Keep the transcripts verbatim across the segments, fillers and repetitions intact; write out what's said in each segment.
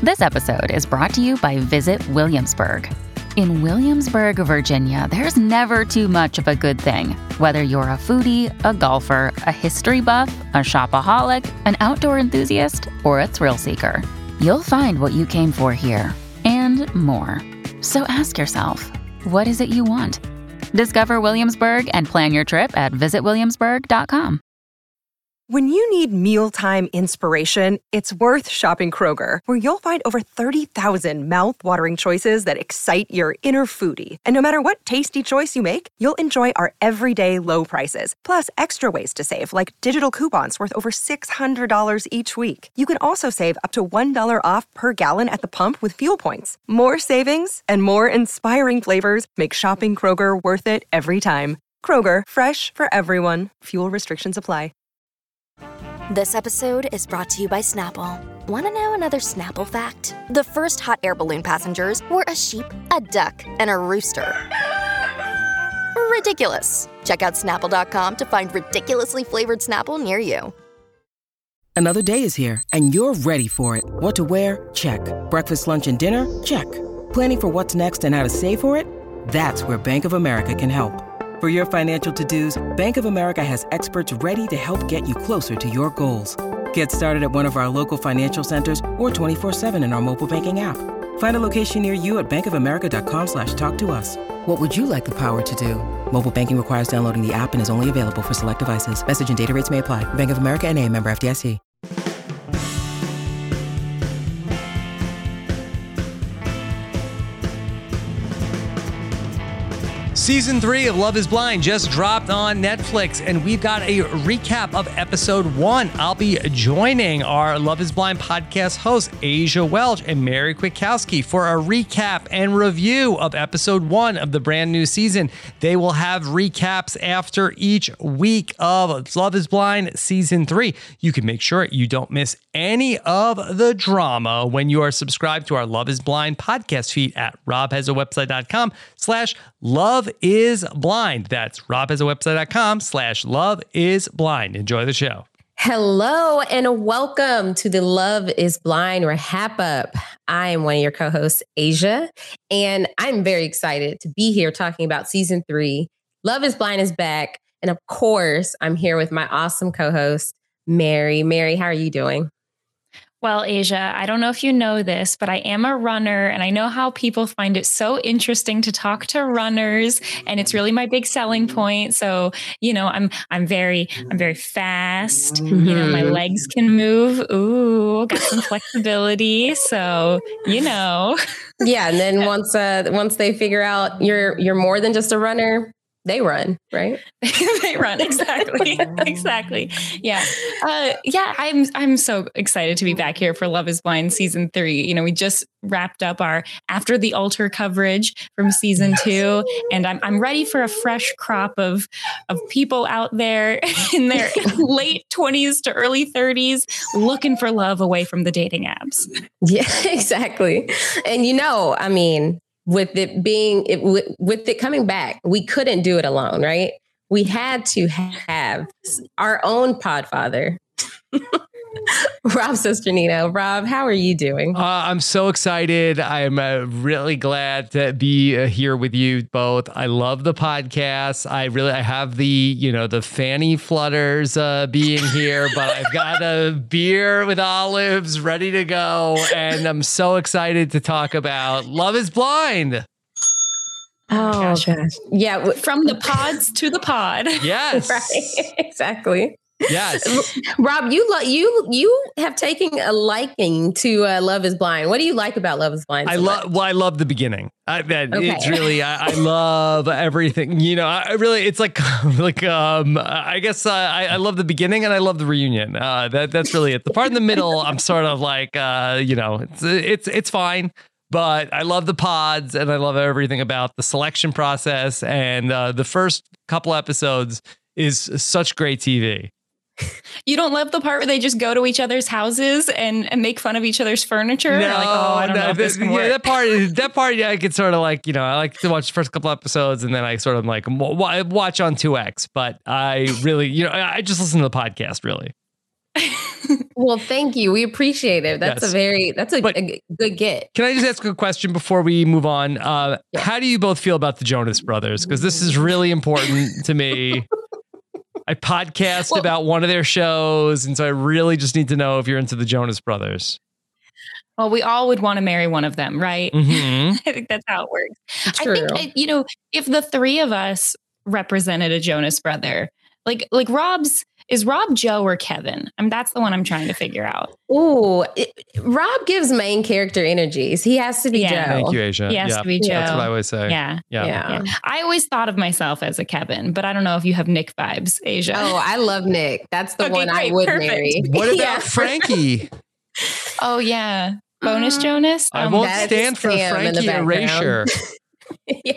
This episode is brought to you by Visit Williamsburg. In Williamsburg, Virginia, there's never too much of a good thing. Whether you're a foodie, a golfer, a history buff, a shopaholic, an outdoor enthusiast, or a thrill seeker, you'll find what you came for here and more. So ask yourself, what is it you want? Discover Williamsburg and plan your trip at visit williamsburg dot com. When you need mealtime inspiration, it's worth shopping Kroger, where you'll find over thirty thousand mouth-watering choices that excite your inner foodie. And no matter what tasty choice you make, you'll enjoy our everyday low prices, plus extra ways to save, like digital coupons worth over six hundred dollars each week. You can also save up to one dollar off per gallon at the pump with fuel points. More savings and more inspiring flavors make shopping Kroger worth it every time. Kroger, fresh for everyone. Fuel restrictions apply. This episode is brought to you by Snapple. Want to know another Snapple fact? The first hot air balloon passengers were a sheep, a duck, and a rooster. Ridiculous. Check out Snapple dot com to find ridiculously flavored Snapple near you. Another day is here, and you're ready for it. What to wear? Check. Breakfast, lunch, and dinner? Check. Planning for what's next and how to save for it? That's where Bank of America can help. For your financial to-dos, Bank of America has experts ready to help get you closer to your goals. Get started at one of our local financial centers or twenty-four seven in our mobile banking app. Find a location near you at bankofamerica.com slash talk to us. What would you like the power to do? Mobile banking requires downloading the app and is only available for select devices. Message and data rates may apply. Bank of America N A, member F D I C. Season three of Love is Blind just dropped on Netflix, and we've got a recap of episode one. I'll be joining our Love is Blind podcast hosts, Asia Welch and Mary Kwiatkowski, for a recap and review of episode one of the brand new season. They will have recaps after each week of Love is Blind season three. You can make sure you don't miss any of the drama when you are subscribed to our Love is Blind podcast feed at robhasawebsite.com slash love is blind. That's robhasawebsite.com slash love is blind. Enjoy the show. Hello and welcome to the Love is Blind Wrap Up. I am one of your co-hosts, Asia, and I'm very excited to be here talking about season three. Love is Blind is back. And of course, I'm here with my awesome co-host, Mary. Mary, how are you doing? Well, Asia, I don't know if you know this, but I am a runner, and I know how people find it so interesting to talk to runners, and it's really my big selling point. So, you know, I'm I'm very I'm very fast. Mm-hmm. You know, my legs can move. Ooh, got some flexibility. So, you know, yeah. And then once uh, once they figure out you're you're more than just a runner, they run, right? They run. Exactly. Exactly. Yeah. Uh, yeah. I'm, I'm so excited to be back here for Love is Blind season three. You know, we just wrapped up our After the Altar coverage from season two, and I'm, I'm ready for a fresh crop of, of people out there in their late twenties to early thirties looking for love away from the dating apps. Yeah, exactly. And, you know, I mean, with it being, it, with, with it coming back, we couldn't do it alone, right? We had to have our own podfather, Rob Cesternino. Rob, how are you doing? Uh, I'm so excited. I'm uh, really glad to be uh, here with you both. I love the podcast. I really, I have the, you know, the fanny flutters uh, being here, but I've got a beer with olives ready to go. And I'm so excited to talk about Love is Blind. Oh, gosh. gosh. Yeah. From the pods to the pod. Yes. Right. Exactly. Yes. Rob, you lo- you you have taken a liking to uh, Love is Blind. What do you like about Love is Blind? So I love well, I love the beginning. I that okay. It's really I, I love everything. You know, I really it's like like um I guess uh, I, I love the beginning and I love the reunion. Uh, that that's really it. The part in the middle, I'm sort of like uh, you know, it's it's it's fine. But I love the pods and I love everything about the selection process. And uh, the first couple episodes is such great T V. You don't love the part where they just go to each other's houses and, and make fun of each other's furniture? No, like, oh, I don't no, know if this can yeah, work. that part, that part, yeah, I could sort of like, you know, I like to watch the first couple episodes and then I sort of like watch on two X. But I really, you know, I just listen to the podcast, really. Well, thank you. We appreciate it. That's yes. a very, that's a, but, a good get. Can I just ask a question before we move on? Uh, yeah. How do you both feel about the Jonas Brothers? Because this is really important to me. I podcast well, about one of their shows, and so I really just need to know if you're into the Jonas Brothers. Well, we all would want to marry one of them, right? Mm-hmm. I think that's how it works. True. I think, you know, if the three of us represented a Jonas brother, like, like Rob's, is Rob Joe or Kevin? I mean, that's the one I'm trying to figure out. Ooh, it, Rob gives main character energies. He has to be yeah. Joe. Thank you, Asia. He has yeah. to be Joe. That's what I always say. Yeah. Yeah. yeah. yeah. I always thought of myself as a Kevin, but I don't know if you have Nick vibes, Asia. Oh, I love Nick. That's the okay, one great, I would perfect. marry. What about yeah. Frankie? Oh, yeah. Bonus Jonas? I um, won't stand for Frankie erasure. yeah.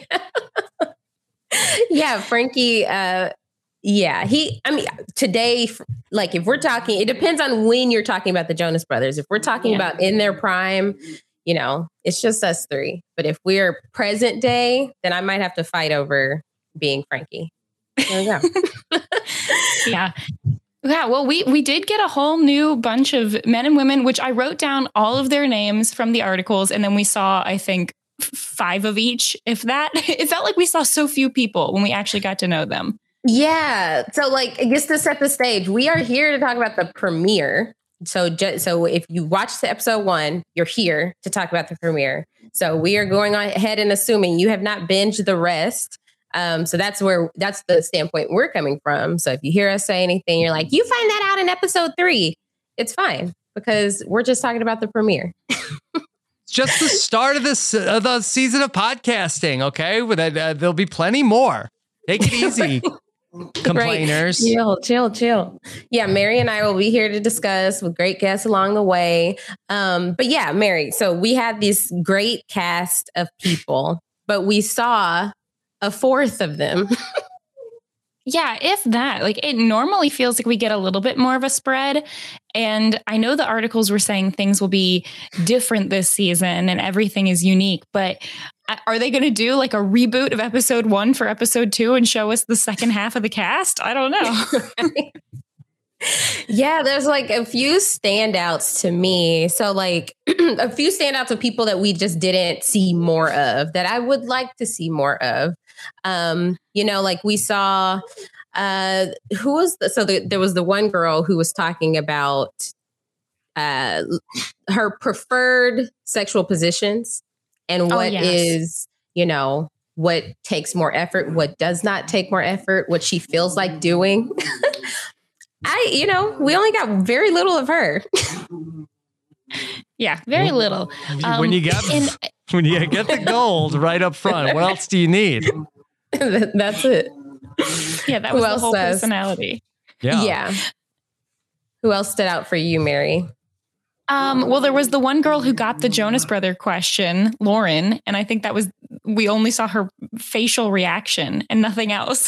yeah, Frankie, uh, yeah, he, I mean, today, like if we're talking, it depends on when you're talking about the Jonas Brothers. If we're talking yeah. about in their prime, you know, it's just us three. But if we're present day, then I might have to fight over being Frankie. There we go. yeah. Yeah, well, we we did get a whole new bunch of men and women, which I wrote down all of their names from the articles. And then we saw, I think, five of each, if that. It felt like we saw so few people when we actually got to know them. Yeah. So like, I guess to set the stage, we are here to talk about the premiere. So ju- so if you watched the episode one, you're here to talk about the premiere. So we are going on ahead and assuming you have not binged the rest. Um, so that's where, that's the standpoint we're coming from. So if you hear us say anything, you're like, you find that out in episode three, it's fine because we're just talking about the premiere. It's just the start of this, uh, the season of podcasting. Okay. With uh, there'll be plenty more. Take it easy. Complainers. Right. Chill, chill, chill. Yeah, Mary and I will be here to discuss with great guests along the way. Um, but yeah, Mary, so we had this great cast of people, but we saw a fourth of them. Yeah, if that, like it normally feels like we get a little bit more of a spread. And I know the articles were saying things will be different this season and everything is unique, but are they going to do like a reboot of episode one for episode two and show us the second half of the cast? I don't know. Yeah, there's like a few standouts to me. So like a few standouts of people that we just didn't see more of that I would like to see more of. Um, you know, like we saw, uh, who was the, so the, there was the one girl who was talking about uh, her preferred sexual positions and what oh, yes. is, you know, what takes more effort, what does not take more effort, what she feels like doing. I, you know, we only got very little of her. Yeah, very little. Um, when you get in, when you get the gold right up front, what else do you need? That's it. Yeah, that was the whole says? personality. Yeah. Yeah. Who else stood out for you, Mary? Um, well, there was the one girl who got the Jonas Brother question, Lauren, and I think that was, we only saw her facial reaction and nothing else.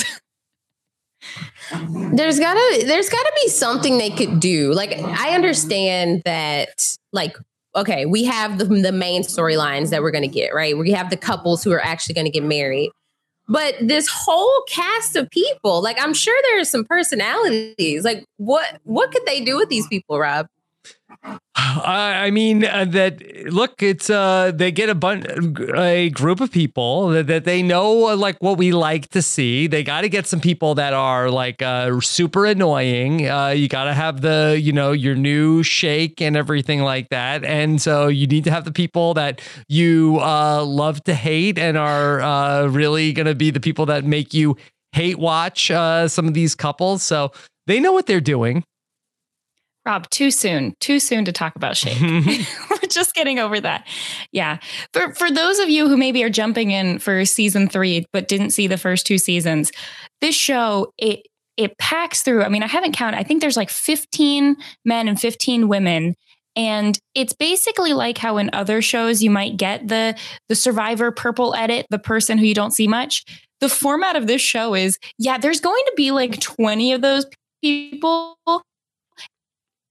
There's gotta, there's gotta be something they could do. Like, I understand that, like, okay, we have the, the main storylines that we're going to get, right? We have the couples who are actually going to get married. But this whole cast of people, like, I'm sure there are some personalities. Like, what, what could they do with these people, Rob? I mean, uh, that look, it's uh, they get a bunch, a group of people that, that they know, uh, like what we like to see. They got to get some people that are like uh, super annoying. Uh, you got to have the, you know, your new shake and everything like that. And so you need to have the people that you uh, love to hate and are uh, really going to be the people that make you hate watch uh, some of these couples. So they know what they're doing. Rob, too soon, too soon to talk about Shake. We're just getting over that. Yeah. For for those of you who maybe are jumping in for season three, but didn't see the first two seasons, this show, it it packs through. I mean, I haven't counted. I think there's like fifteen men and fifteen women. And it's basically like how in other shows you might get the the Survivor purple edit, the person who you don't see much. The format of this show is, yeah, there's going to be like twenty of those people.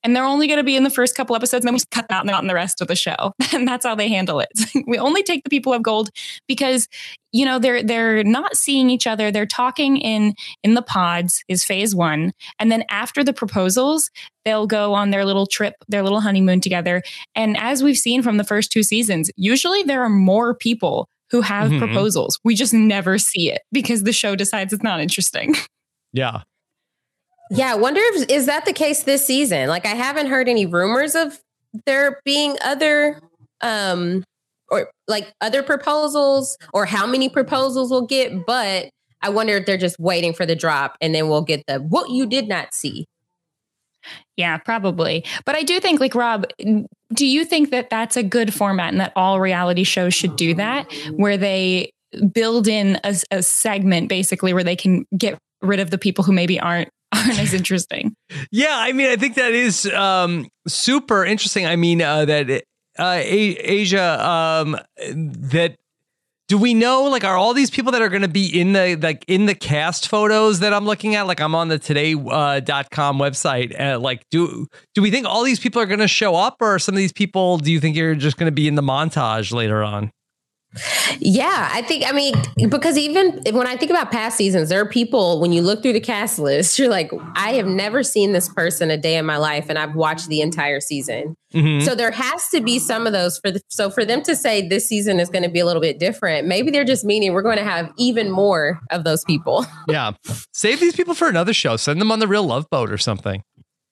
and they're only going to be in the first couple episodes, and then we just cut them out and they're not in the rest of the show. And that's how they handle it. We only take the people who have gold because, you know, they're they're not seeing each other. They're talking in in the pods is phase one. And then after the proposals, they'll go on their little trip, their little honeymoon together. And as we've seen from the first two seasons, usually there are more people who have mm-hmm. proposals. We just never see it because the show decides it's not interesting. Yeah. Yeah. I wonder if, is that the case this season? Like, I haven't heard any rumors of there being other, um, or like other proposals or how many proposals we'll get. But I wonder if they're just waiting for the drop and then we'll get the, what you did not see. Yeah, probably. But I do think, like, Rob, do you think that that's a good format and that all reality shows should do that, where they build in a, a segment basically where they can get rid of the people who maybe aren't aren't as interesting? Yeah, I mean, I think that is um, super interesting. I mean, uh, that uh, A- Asia, um, that do we know, like, are all these people that are going to be in the, like, in the cast photos that I'm looking at? Like, I'm on the today dot com website. Uh, like, do do we think all these people are going to show up, or some of these people, do you think you're just going to be in the montage later on? Yeah, I think, I mean, because even when I think about past seasons, there are people, when you look through the cast list, you're like, I have never seen this person a day in my life, and I've watched the entire season. Mm-hmm. So there has to be some of those for the, so for them to say this season is going to be a little bit different, maybe they're just meaning we're going to have even more of those people. Yeah. Save these people for another show. Send them on the Real Love Boat or something.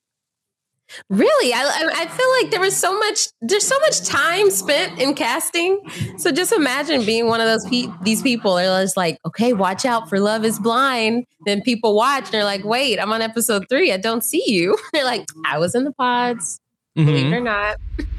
Really, I I feel like there was so much. There's so much time spent in casting. So just imagine being one of those pe- these people. They're just like, okay, watch out for Love Is Blind. Then people watch and they're like, wait, I'm on episode three. I don't see you. They're like, I was in the pods. Mm-hmm. Believe it or not.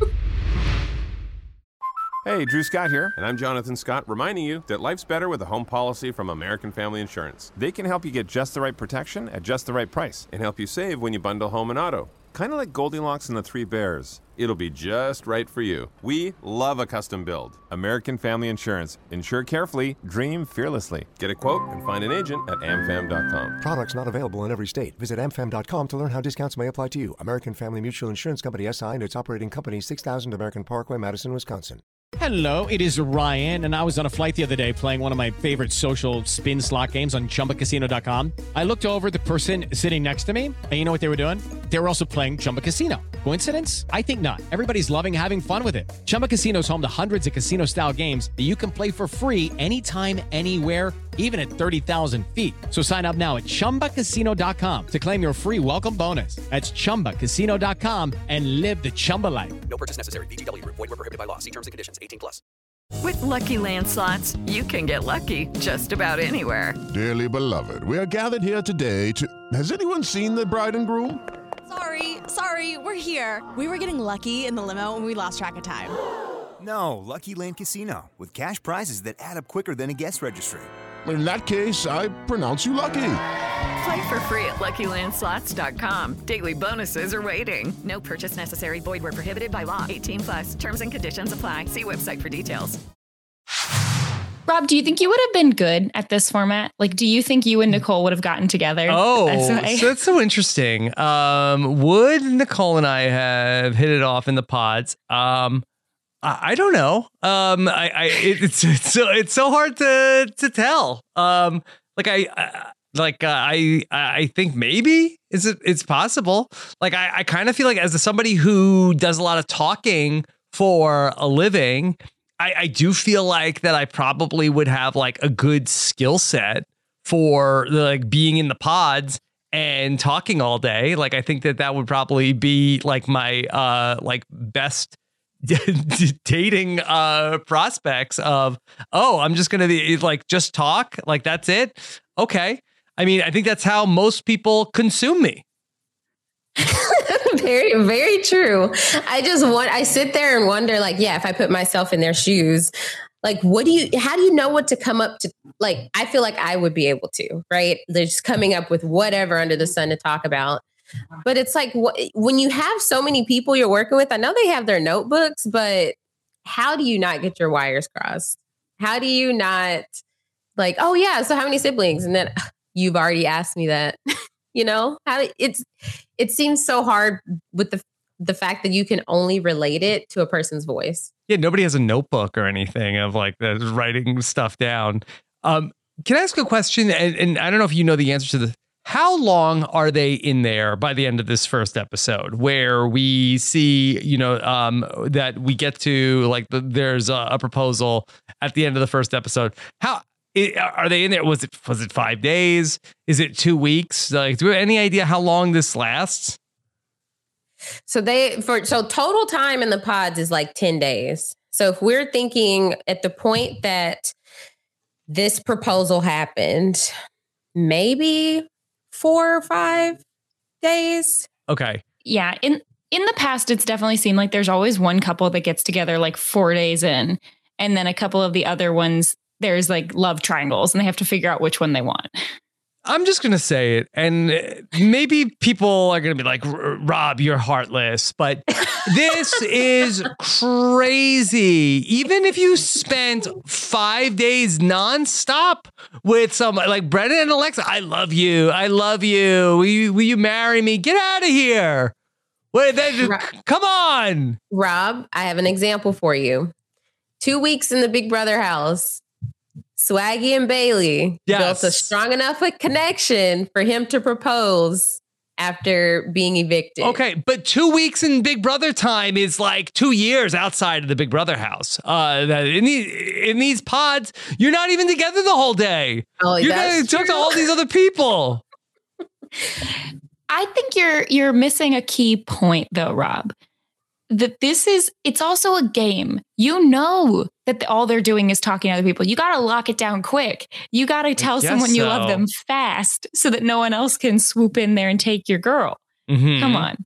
Hey, Drew Scott here, and I'm Jonathan Scott, reminding you that life's better with a home policy from American Family Insurance. They can help you get just the right protection at just the right price and help you save when you bundle home and auto. Kind of like Goldilocks and the Three Bears. It'll be just right for you. We love a custom build. American Family Insurance. Insure carefully, dream fearlessly. Get a quote and find an agent at am fam dot com. Products not available in every state. Visit am fam dot com to learn how discounts may apply to you. American Family Mutual Insurance Company, S I and its operating company, six thousand American Parkway, Madison, Wisconsin. Hello, it is Ryan, and I was on a flight the other day playing one of my favorite social spin slot games on chumba casino dot com. I looked over at the person sitting next to me, and you know what they were doing? They were also playing Chumba Casino. Coincidence? I think not. Everybody's loving having fun with it. Chumba Casino is home to hundreds of casino-style games that you can play for free anytime, anywhere, even at thirty thousand feet. So sign up now at chumba casino dot com to claim your free welcome bonus. That's chumba casino dot com and live the Chumba life. No purchase necessary. V G W. Void where prohibited by law. See terms and conditions. eighteen plus. With Lucky Land Slots, you can get lucky just about anywhere. Dearly beloved, we are gathered here today to... Has anyone seen the bride and groom? Sorry, sorry, we're here. We were getting lucky in the limo and we lost track of time. No, Lucky Land Casino, with cash prizes that add up quicker than a guest registry. In that case, I pronounce you lucky. Play for free at lucky land slots dot com. Daily bonuses are waiting. No purchase necessary. Void where prohibited by law. eighteen plus. Terms and conditions apply. See website for details. Rob, do you think you would have been good at this format? Like, do you think you and Nicole would have gotten together? Oh, that's, so that's so interesting. Um, would Nicole and I have hit it off in the pods? Um, I, I don't know. Um, I, I it, it's it's so it's so hard to to tell. Um, like I. I Like uh, I, I think maybe is it it's possible. Like I, I kind of feel like as a, somebody who does a lot of talking for a living, I, I do feel like that I probably would have like a good skill set for the, like being in the pods and talking all day. Like I think that that would probably be like my uh like best dating uh prospects of, oh, I'm just gonna be like just talk, like that's it. Okay. I mean, I think that's how most people consume me. Very, very true. I just want, I sit there and wonder, like, yeah, if I put myself in their shoes, like, what do you, how do you know what to come up to? Like, I feel like I would be able to, right? They're just coming up with whatever under the sun to talk about. But it's like, wh- when you have so many people you're working with, I know they have their notebooks, but how do you not get your wires crossed? How do you not like, oh yeah, so how many siblings? And then you've already asked me that, you know, how it's, it seems so hard with the the fact that you can only relate it to a person's voice. Yeah, nobody has a notebook or anything of like the writing stuff down. Um, can I ask a question? And, and I don't know if you know the answer to this. How long are they in there by the end of this first episode where we see, you know, um, that we get to like the, there's a, a proposal at the end of the first episode? How it, are they in there? Was it was it five days? Is it two weeks? Like, do we have any idea how long this lasts? So they for so total time in the pods is like ten days. So if we're thinking at the point that this proposal happened, maybe four or five days. Okay. Yeah. In in the past, it's definitely seemed like there's always one couple that gets together like four days in. And then a couple of the other ones, there's like love triangles and they have to figure out which one they want. I'm just going to say it, and maybe people are going to be like, Rob, you're heartless, but this is crazy. Even if you spent five days nonstop with someone like Brennan and Alexa, I love you. I love you. Will you, will you marry me? Get out of here. Wait, they, Rob, come on. Rob, I have an example for you. Two weeks in the Big Brother house. Swaggy and Bailey yes. built a strong enough a connection for him to propose after being evicted. Okay, but two weeks in Big Brother time is like two years outside of the Big Brother house. Uh, in these in these pods, you're not even together the whole day. Oh, you're going to talk to all these other people. I think you're you're missing a key point, though, Rob. That this is, it's also a game. You know that all they're doing is talking to other people. You got to lock it down quick. You got to tell someone you so. love them fast so that no one else can swoop in there and take your girl. Mm-hmm. Come on.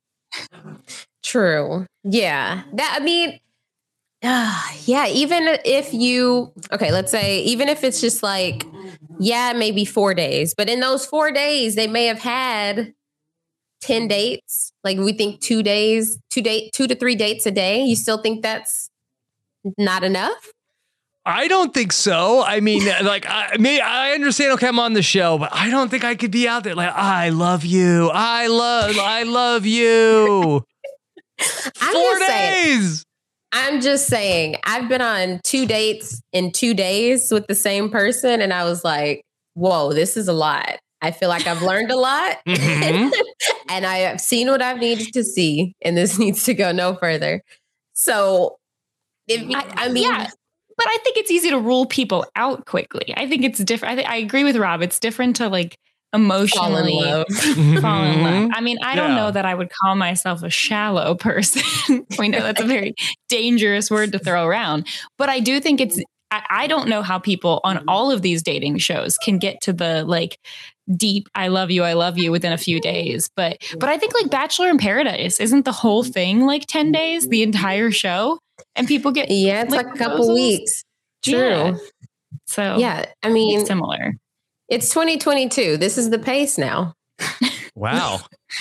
True. Yeah. That, I mean, uh, yeah, even if you, okay, let's say, even if it's just like, yeah, maybe four days, but in those four days, they may have had ten dates. Like we think two days, two date, two to three dates a day. You still think that's not enough? I don't think so. I mean, like, I me, I understand. Okay, I'm on the show, but I don't think I could be out there like, I love you. I love, I love you. I'm Four just days. Saying, I'm just saying. I've been on two dates in two days with the same person, and I was like, "Whoa, this is a lot." I feel like I've learned a lot mm-hmm. and I have seen what I've needed to see, and this needs to go no further. So, if I, I mean, yeah, but I think it's easy to rule people out quickly. I think it's different. I, th- I agree with Rob. It's different to like emotionally fall in love. fall in love. I mean, I don't yeah. know that I would call myself a shallow person. We know that's a very dangerous word to throw around, but I do think it's, I, I don't know how people on all of these dating shows can get to the like deep, I love you, I love you within a few days. But, but I think like Bachelor in Paradise, isn't the whole thing like ten days, the entire show? And people get, yeah, it's like, like a couple weeks. True. Yeah. So yeah, I mean, it's similar. It's twenty twenty-two. This is the pace now. Wow.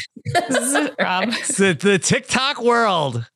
Rob. It's the, the TikTok world.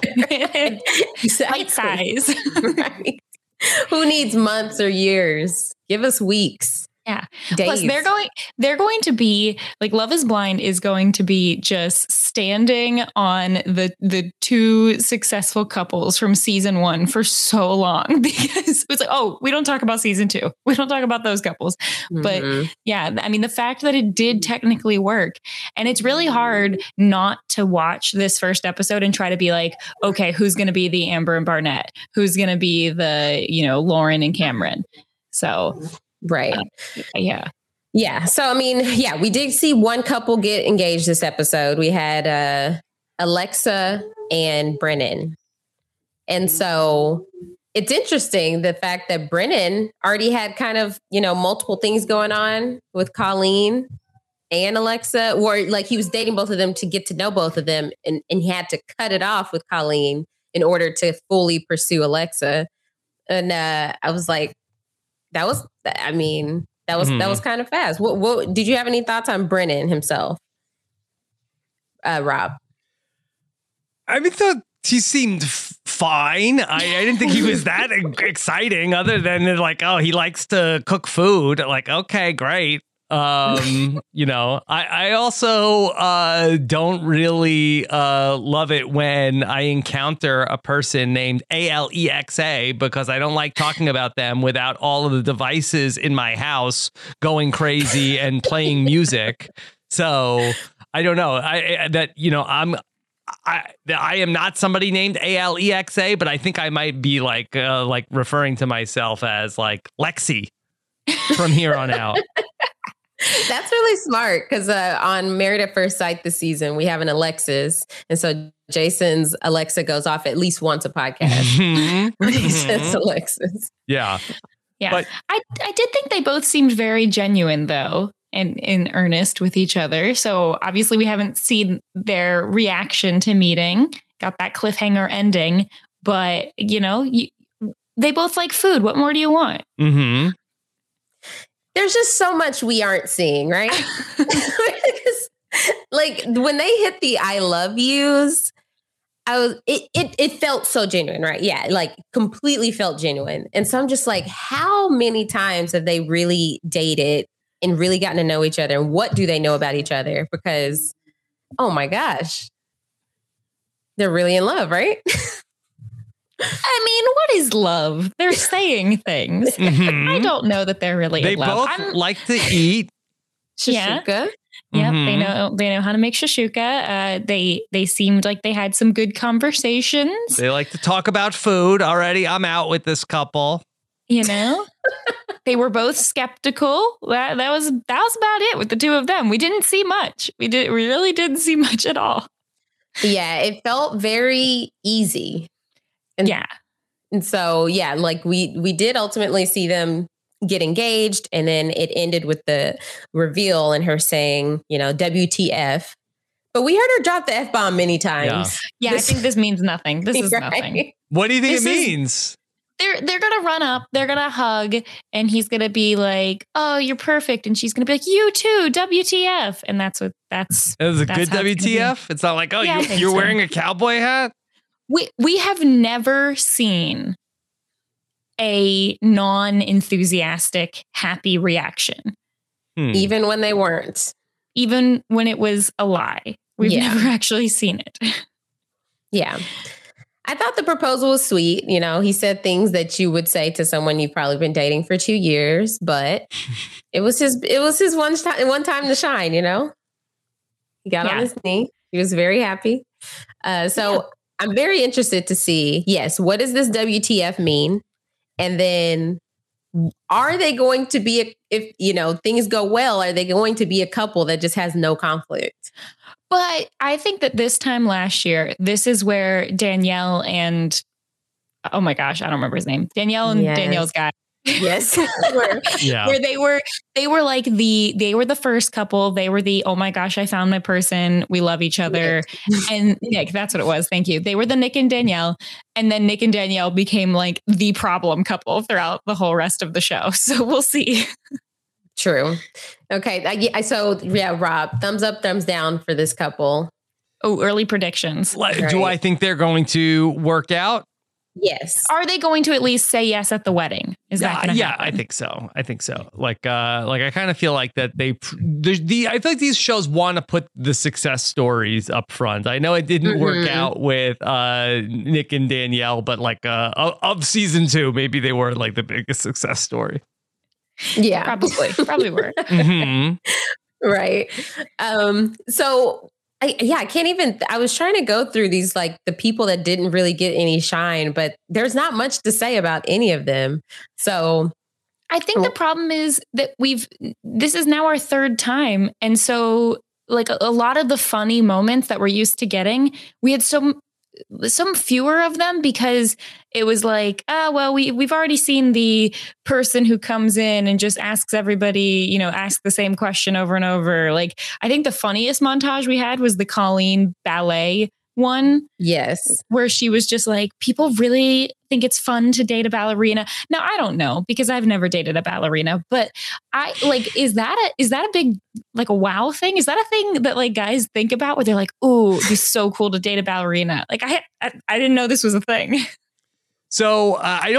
Exactly. Bite size. Right. Who needs months or years? Give us weeks. Yeah. Days. Plus they're going, they're going to be like Love is Blind is going to be just standing on the, the two successful couples from season one for so long because it's like, oh, we don't talk about season two. We don't talk about those couples. Mm-hmm. But yeah, I mean, the fact that it did technically work, and it's really hard not to watch this first episode and try to be like, okay, who's going to be the Amber and Barnett? Who's going to be the, you know, Lauren and Cameron? So right. Uh, yeah. Yeah. So, I mean, yeah, we did see one couple get engaged this episode. We had uh, Alexa and Brennan. And so it's interesting the fact that Brennan already had kind of, you know, multiple things going on with Colleen and Alexa, or like he was dating both of them to get to know both of them. And, and he had to cut it off with Colleen in order to fully pursue Alexa. And uh, I was like, that was, I mean, that was, mm-hmm. that was kind of fast. What, what, did you have any thoughts on Brennan himself? Uh, Rob? I mean, thought he seemed f- fine. I, I didn't think he was that exciting other than like, oh, he likes to cook food. Like, okay, great. Um, you know, I, I also uh, don't really uh, love it when I encounter a person named A L E X A because I don't like talking about them without all of the devices in my house going crazy and playing music. So I don't know. I, I that you know I'm. I I am not somebody named A L E X A, but I think I might be like uh, like referring to myself as like Lexi from here on out. That's really smart because uh, on Married at First Sight this season, we have an Alexis. And so Jason's Alexa goes off at least once a podcast. Where he says Alexis. Yeah. Yeah. But I, I did think they both seemed very genuine, though, and in earnest with each other. So obviously we haven't seen their reaction to meeting, got that cliffhanger ending. But, you know, you, they both like food. What more do you want? Mm-hmm. There's just so much we aren't seeing, right? Like when they hit the I love yous, I was it, it it felt so genuine, right? Yeah, like completely felt genuine. And so I'm just like, how many times have they really dated and really gotten to know each other? And what do they know about each other? Because, oh my gosh, they're really in love, right? I mean, what is love? They're saying things. Mm-hmm. I don't know that they're really They in love. both I'm, like to eat. yeah. Shashuka. Yeah, Mhm. they know they know how to make shashuka. Uh, they they seemed like they had some good conversations. They like to talk about food. Already, I'm out with this couple. You know, they were both skeptical. That that was that was about it with the two of them. We didn't see much. We did we really didn't see much at all. Yeah, it felt very easy. And, yeah. And so, yeah, like we we did ultimately see them get engaged. And then it ended with the reveal and her saying, you know, W T F. But we heard her drop the F bomb many times. Yeah, This- I think this means nothing. This is Right? nothing. What do you think This it is- means? They're they're gonna run up, they're gonna hug, and he's gonna be like, "Oh, you're perfect," and she's gonna be like, "You too, W T F," and that's what that's. It was a that's good how it's gonna be. W T F. It's not like, oh, Yeah, I you, think you're so. wearing a cowboy hat. We we have never seen a non-enthusiastic happy reaction, Hmm. Even when they weren't. even when it was a lie. We've Yeah. never actually seen it. Yeah. I thought the proposal was sweet. You know, he said things that you would say to someone you've probably been dating for two years, but it was his it was his one time one time to shine, you know? He got Yeah. on his knee. He was very happy. Uh, so Yeah. I'm very interested to see, yes, what does this W T F mean? And then are they going to be, a, if, you know, things go well, are they going to be a couple that just has no conflict? But I think that this time last year, this is where Danielle and, oh my gosh, I don't remember his name. Danielle and Yes. Danielle's guy. Yes. were, Yeah. where they were, they were like the, they were the first couple. They were the, oh my gosh, I found my person. We love each other. And Nick, that's what it was. Thank you. They were the Nick and Danielle. And then Nick and Danielle became like the problem couple throughout the whole rest of the show. So we'll see. True. Okay. I, I- so yeah, Rob, thumbs up, thumbs down for this couple. Oh, early predictions. Like, Do I think they're going to work out? Yes. Are they going to at least say yes at the wedding? Is that Yeah, going to yeah, happen? I think so. I think so. Like, uh, like I kind of feel like that they, pr- the, the I feel like these shows want to put the success stories up front. I know it didn't work Mhm. out with uh, Nick and Danielle, but like uh, of, of season two, maybe they were like the biggest success story. Yeah. Probably, probably were. Mhm. Right. Um, so I, yeah, I can't even, I was trying to go through these, like the people that didn't really get any shine, but there's not much to say about any of them. So I think the problem is that we've, this is now our third time. And so like a, a lot of the funny moments that we're used to getting, we had some, some fewer of them because it was like, ah, well, we, we've already seen the person who comes in and just asks everybody, you know, ask the same question over and over. Like, I think the funniest montage we had was the Colleen ballet one. Yes. Where she was just like, people really think it's fun to date a ballerina. Now, I don't know because I've never dated a ballerina, but I like, is that a, is that a big, like a wow thing? Is that a thing that like guys think about where they're like, oh, it'd be so cool to date a ballerina? Like I, I, I didn't know this was a thing. So uh, I don't.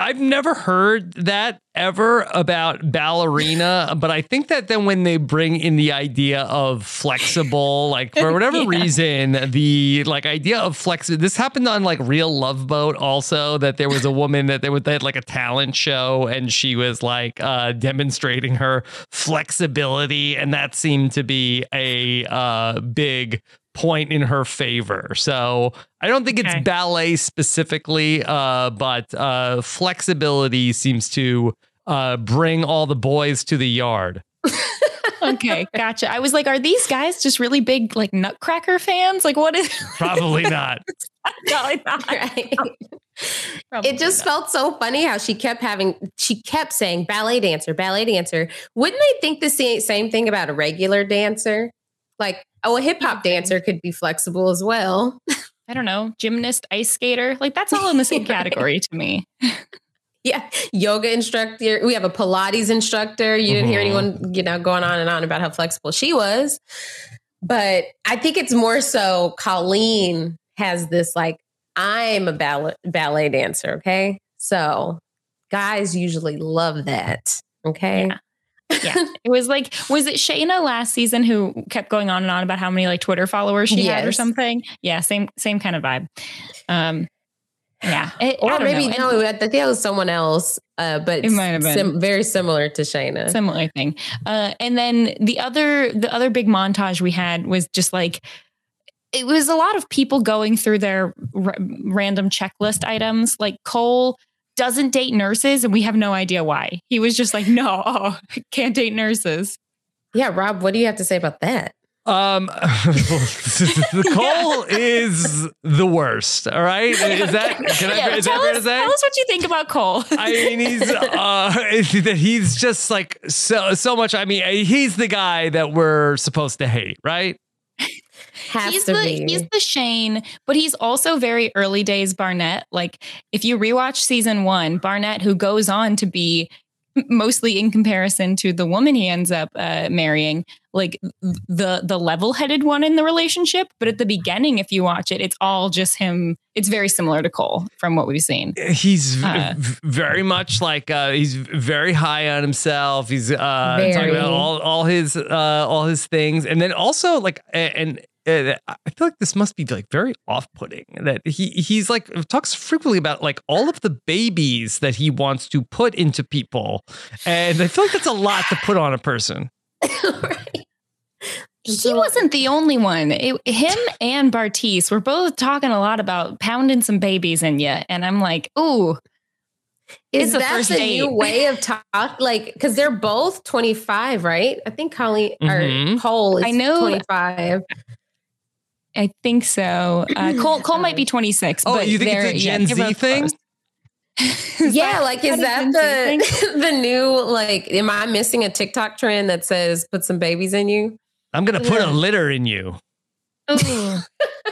I've never heard that ever about ballerina, but I think that then when they bring in the idea of flexible, like for whatever yeah. reason, the like idea of flexible, this happened on like Real Love Boat also, that there was a woman that they would, they had like a talent show and she was like uh, demonstrating her flexibility. And that seemed to be a uh, big point in her favor. So I don't think okay. it's ballet specifically, uh, but uh, flexibility seems to uh, bring all the boys to the yard. Okay, gotcha. I was like, are these guys just really big, like Nutcracker fans? Like, what is? Probably not. Probably not. Right. Probably it just not. Felt so funny how she kept having, she kept saying ballet dancer, ballet dancer. Wouldn't they think the same thing about a regular dancer? Like, oh, a hip hop dancer could be flexible as well. I don't know, gymnast, ice skater, like that's all in the same category to me. Yeah, yoga instructor. We have a Pilates instructor. You didn't mm-hmm. hear anyone, you know, going on and on about how flexible she was. But I think it's more so Colleen has this like, I'm a ballet ballet dancer. Okay, so guys usually love that. Okay. Yeah. Yeah, it was like, was it Shayna last season who kept going on and on about how many like Twitter followers she yes. had or something? Yeah, same same kind of vibe. Um, yeah, it, or maybe know. no, I think it was someone else, uh, but it might have been sim- very similar to Shayna. Similar thing. Uh, and then the other the other big montage we had was just like, it was a lot of people going through their r- random checklist items, like Cole doesn't date nurses and we have no idea why. He was just like, no, oh, can't date nurses. Yeah, Rob, what do you have to say about that? Um, Cole is the worst. All right, is that can I? Yeah, is that fair to say? Tell us what you think about Cole. I mean, he's uh, that he's just like so so much. I mean, he's the guy that we're supposed to hate, right? Has he's to the be. he's the Shane, but he's also very early days Barnett. Like if you rewatch season one, Barnett, who goes on to be mostly in comparison to the woman he ends up uh, marrying, like the the level-headed one in the relationship. But at the beginning, if you watch it, it's all just him. It's very similar to Cole from what we've seen. He's uh, v- very much like uh, he's very high on himself. He's uh, talking about all all his uh, all his things, and then also like and. Uh, I feel like this must be like very off-putting that he he's like talks frequently about like all of the babies that he wants to put into people, and I feel like that's a lot to put on a person. Right. He wasn't the only one. It, him and Bartise were both talking a lot about pounding some babies in you, and I'm like, ooh. Is that the new way of talk? Like, because they're both twenty-five, right? I think Colleen mm-hmm. or Cole is I know, twenty-five. I think so. Uh, Cole Cole might be twenty-six. Oh, but you think it's a Gen yeah, Z thing? Yeah, like is that the the new like? Am I missing a TikTok trend that says "put some babies in you"? I'm gonna put a litter in you. Oh,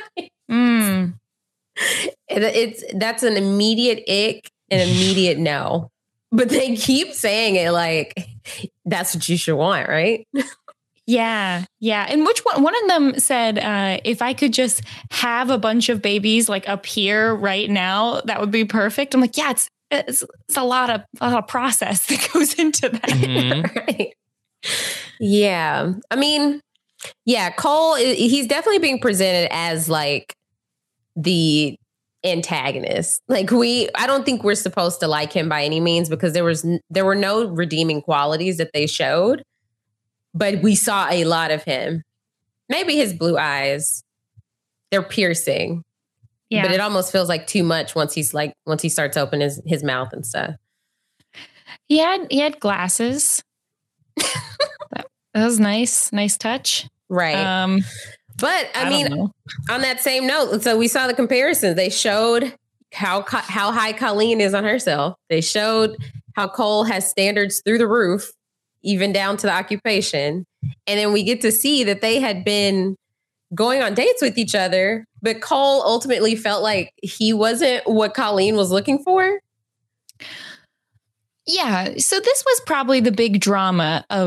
mm. it, it's that's an immediate ick, an immediate no. But they keep saying it like that's what you should want, right? Yeah, yeah. And which one? One of them said, uh, if I could just have a bunch of babies like up here right now, that would be perfect. I'm like, yeah, it's it's, it's a lot of a lot of process that goes into that. Mm-hmm. Right. Yeah, I mean, yeah, Cole, he's definitely being presented as like the antagonist. Like we, I don't think we're supposed to like him by any means because there was there were no redeeming qualities that they showed. But we saw a lot of him. Maybe his blue eyes, they're piercing. Yeah. But it almost feels like too much once he's like, once he starts opening his, his mouth and stuff. He had, he had glasses. that, that was nice. Nice touch. Right. Um, but I, I mean, on that same note, so we saw the comparisons. They showed how, how high Colleen is on herself. They showed how Cole has standards through the roof, even down to the occupation. And then we get to see that they had been going on dates with each other, but Cole ultimately felt like he wasn't what Colleen was looking for. Yeah. So this was probably the big drama of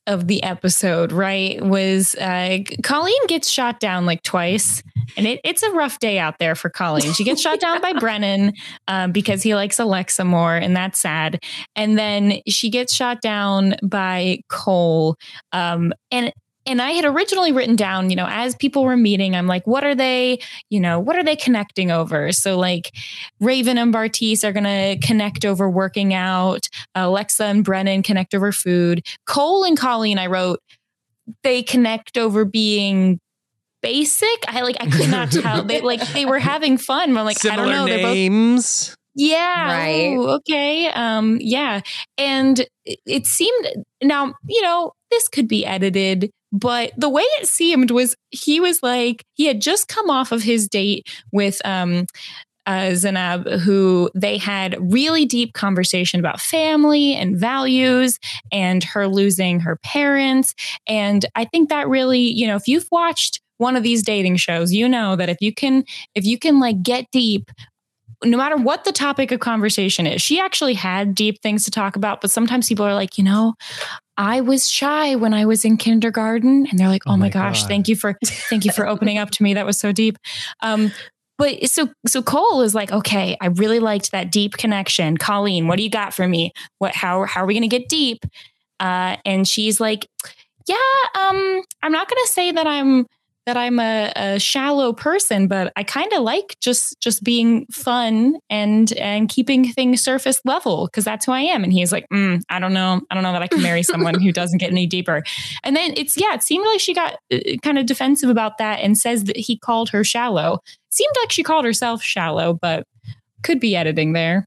of the episode, right, was uh, Colleen gets shot down like twice. And it, it's a rough day out there for Colleen. She gets shot down by Brennan um, because he likes Alexa more, and that's sad. And then she gets shot down by Cole. Um, and And I had originally written down, you know, as people were meeting, I'm like, what are they, you know, what are they connecting over? So like Raven and Bartise are going to connect over working out. Alexa and Brennan connect over food. Cole and Colleen, I wrote, they connect over being basic. I like, I could not tell. They like, they were having fun. I'm like, Similar I don't know. names. They're both, yeah. Right. Ooh, okay. Um, yeah. And it, it seemed now, you know, this could be edited, but the way it seemed was he was like, he had just come off of his date with um, uh, Zanab, who they had really deep conversation about family and values and her losing her parents. And I think that really, you know, if you've watched one of these dating shows, you know that if you can, if you can like get deep, no matter what the topic of conversation is, she actually had deep things to talk about. But sometimes people are like, you know, I was shy when I was in kindergarten, and they're like, oh, oh my, my gosh, God. thank you for, thank you for opening up to me. That was so deep. Um, but so, so Cole is like, okay, I really liked that deep connection. Colleen, what do you got for me? What, how, how are we going to get deep? Uh, and she's like, yeah, um, I'm not going to say that I'm, that I'm a, a shallow person, but I kind of like just just being fun and and keeping things surface level because that's who I am. And he's like, mm, I don't know. I don't know that I can marry someone who doesn't get any deeper. And then it's, yeah, it seemed like she got uh, kind of defensive about that and says that he called her shallow. Seemed like she called herself shallow, but could be editing there.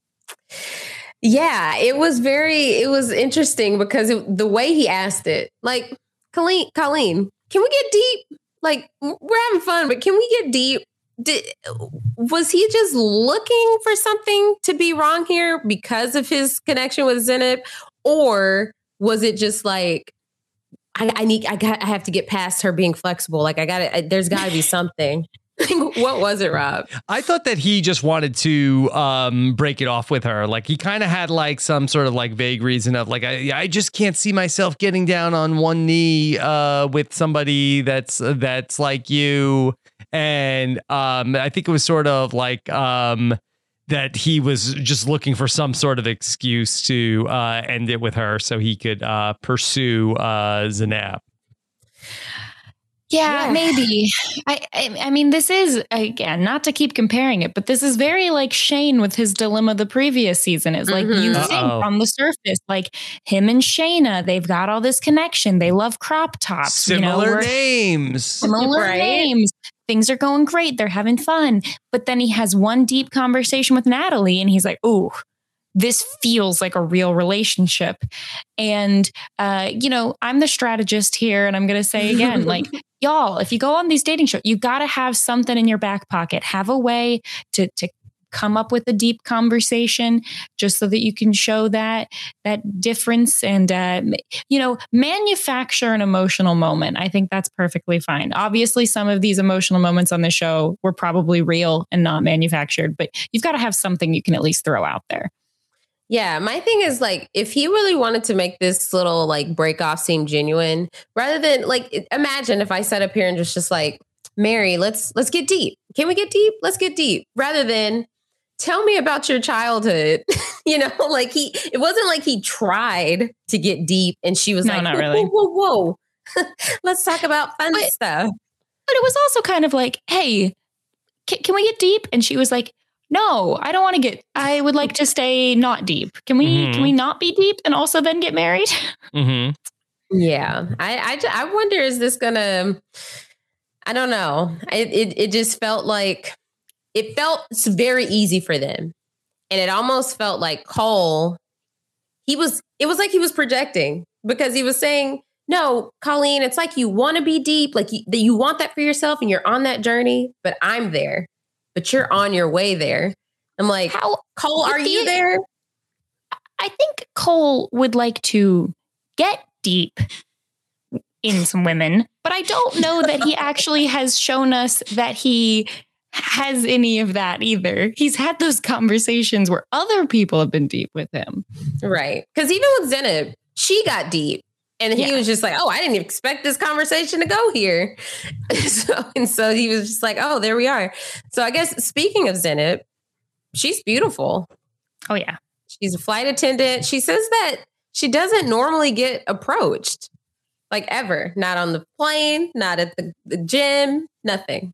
Yeah, it was very, it was interesting because it, the way he asked it, like, Colleen, Colleen, can we get deep? Like, we're having fun, but can we get deep? Did, was he just looking for something to be wrong here because of his connection with Zanab? Or was it just like, I, I need, I got, I have to get past her being flexible. Like I got it. There's gotta be something. What was it, Rob? I thought that he just wanted to um, break it off with her. Like he kind of had like some sort of like vague reason of like, I, I just can't see myself getting down on one knee uh, with somebody that's that's like you. And um, I think it was sort of like um, that he was just looking for some sort of excuse to uh, end it with her so he could uh, pursue uh, Zanab. Yeah, yeah, maybe. I, I I mean, this is, again, not to keep comparing it, but this is very like Shane with his dilemma the previous season. It's like mm-hmm. you think Uh-oh. on the surface, like him and Shayna, they've got all this connection. They love crop tops. Similar you know, names. Similar right? names. Things are going great. They're having fun. But then he has one deep conversation with Natalie and he's like, ooh, this feels like a real relationship. And, uh, you know, I'm the strategist here. And I'm going to say again, like, y'all, if you go on these dating shows, you got to have something in your back pocket, have a way to, to come up with a deep conversation just so that you can show that, that difference and, uh, you know, manufacture an emotional moment. I think that's perfectly fine. Obviously, some of these emotional moments on the show were probably real and not manufactured, but you've got to have something you can at least throw out there. Yeah, my thing is like, if he really wanted to make this little like break off seem genuine, rather than like, imagine if I sat up here and just just like, Mary, let's let's get deep. Can we get deep? Let's get deep. Rather than tell me about your childhood. You know, like he, it wasn't like he tried to get deep and she was no, like, not whoa, really. whoa, whoa, whoa. Let's talk about fun but, stuff. But it was also kind of like, hey, can, can we get deep? And she was like, no, I don't want to get, I would like to stay not deep. Can we, mm-hmm. can we not be deep and also then get married? Mm-hmm. Yeah. I, I, I wonder, is this gonna, I don't know. It, it, it just felt like, it felt very easy for them. And it almost felt like Cole, he was, it was like he was projecting because he was saying, no, Colleen, it's like you want to be deep, like you, that you want that for yourself and you're on that journey, but I'm there. But you're on your way there. I'm like, how, Cole, are you there? I think Cole would like to get deep in some women, but I don't know that he actually has shown us that he has any of that either. He's had those conversations where other people have been deep with him. Right. Because even with Zanab, she got deep. And he Yeah. was just like, oh, I didn't expect this conversation to go here. so, and so he was just like, oh, there we are. So I guess speaking of Zenith, she's beautiful. Oh, yeah. She's a flight attendant. She says that she doesn't normally get approached, like ever. Not on the plane, not at the, the gym, nothing.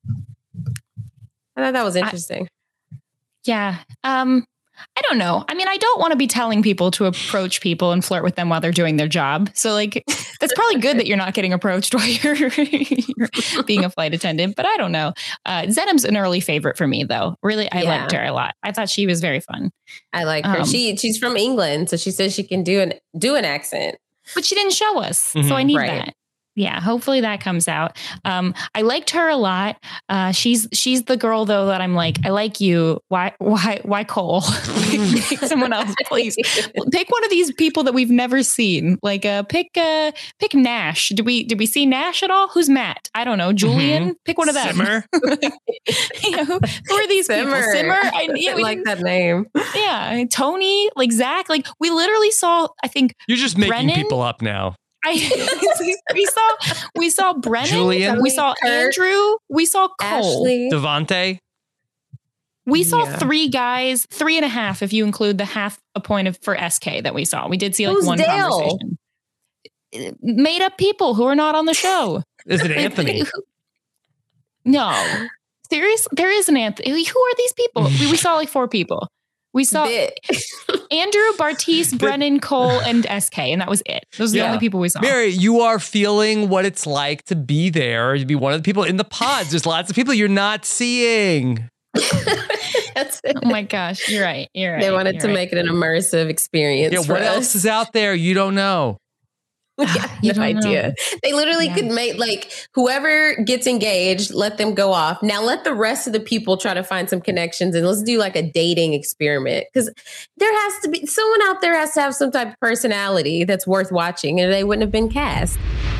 I thought that was interesting. I, yeah. Um, I don't know. I mean, I don't want to be telling people to approach people and flirt with them while they're doing their job. So like, that's probably good that you're not getting approached while you're, you're being a flight attendant, but I don't know. Uh, Zenim's an early favorite for me though. Really, I Yeah. liked her a lot. I thought she was very fun. I like her. Um, she she's from England, so she says she can do an do an accent. But she didn't show us. Mhm. So I need Right. that. Yeah, hopefully that comes out. Um, I liked her a lot. Uh, she's she's the girl though that I'm like, I like you. Why why why Cole? Pick someone else, please. Pick one of these people that we've never seen. Like uh, pick uh, pick Nash. Did we did we see Nash at all? Who's Matt? I don't know. Julian. Mhm. Pick one of them. Simmer. You know, who, who are these Simmer. people? Simmer. I, yeah, I we like didn't- that name. Yeah, Tony. Like Zach. Like we literally saw. I think You're just making Brennan? people up now. I, we saw we saw Brennan, Julian? we saw Kurt, Andrew, we saw Cole. Ashley. Devontae. We saw Yeah. three guys, three and a half if you include the half a point of for S K that we saw. We did see like Who's one Dale? conversation. Made up people who are not on the show. Is it Anthony? No. Seriously, there is an Anthony. Who are these people? We, we saw like four people. We saw Bit. Andrew, Bartice, Brennan, Cole, and S K, and that was it. Those are Yeah. the only people we saw. Mary, you are feeling what it's like to be there, to be one of the people in the pods. There's lots of people you're not seeing. That's it. Oh my gosh, you're right. You're right. They wanted you're to right. make it an immersive experience. Yeah, for what us. else is out there you don't know? Yeah, You no don't know. idea. They literally Yeah. could make like whoever gets engaged, let them go off. Now let the rest of the people try to find some connections and let's do like a dating experiment. Because there has to be someone out there has to have some type of personality that's worth watching, and they wouldn't have been cast.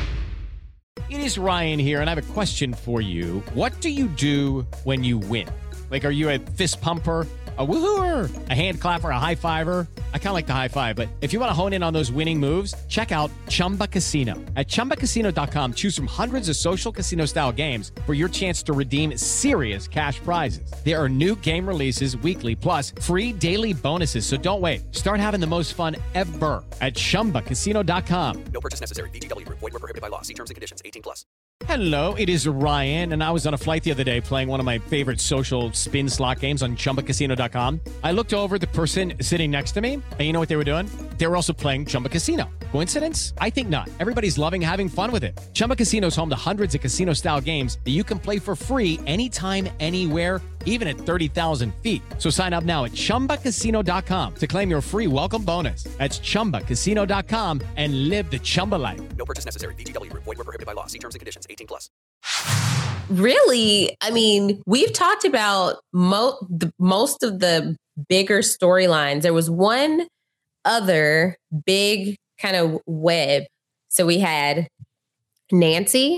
It is Ryan here, and I have a question for you. What do you do when you win? Like, are you a fist pumper, a woohooer, a hand clapper, a high fiver? I kind of like the high five, but if you want to hone in on those winning moves, check out Chumba Casino. At chumba casino dot com, choose from hundreds of social casino style games for your chance to redeem serious cash prizes. There are new game releases weekly, plus free daily bonuses. So don't wait. Start having the most fun ever at chumba casino dot com. No purchase necessary. V G W Group. Void where prohibited by law. See terms and conditions. eighteen plus. Hello, it is Ryan, and I was on a flight the other day playing one of my favorite social spin slot games on chumba casino dot com. I looked over at the person sitting next to me, and you know what they were doing? They were also playing Chumba Casino. Coincidence? I think not. Everybody's loving having fun with it. Chumba Casino is home to hundreds of casino-style games that you can play for free anytime, anywhere, even at thirty thousand feet. So sign up now at chumba casino dot com to claim your free welcome bonus. That's chumba casino dot com and live the Chumba life. No purchase necessary. V G W Group. Void where prohibited by law. See terms and conditions. eighteen plus. Really, I mean, we've talked about mo- the, most of the bigger storylines. There was one other big kind of web. So we had Nancy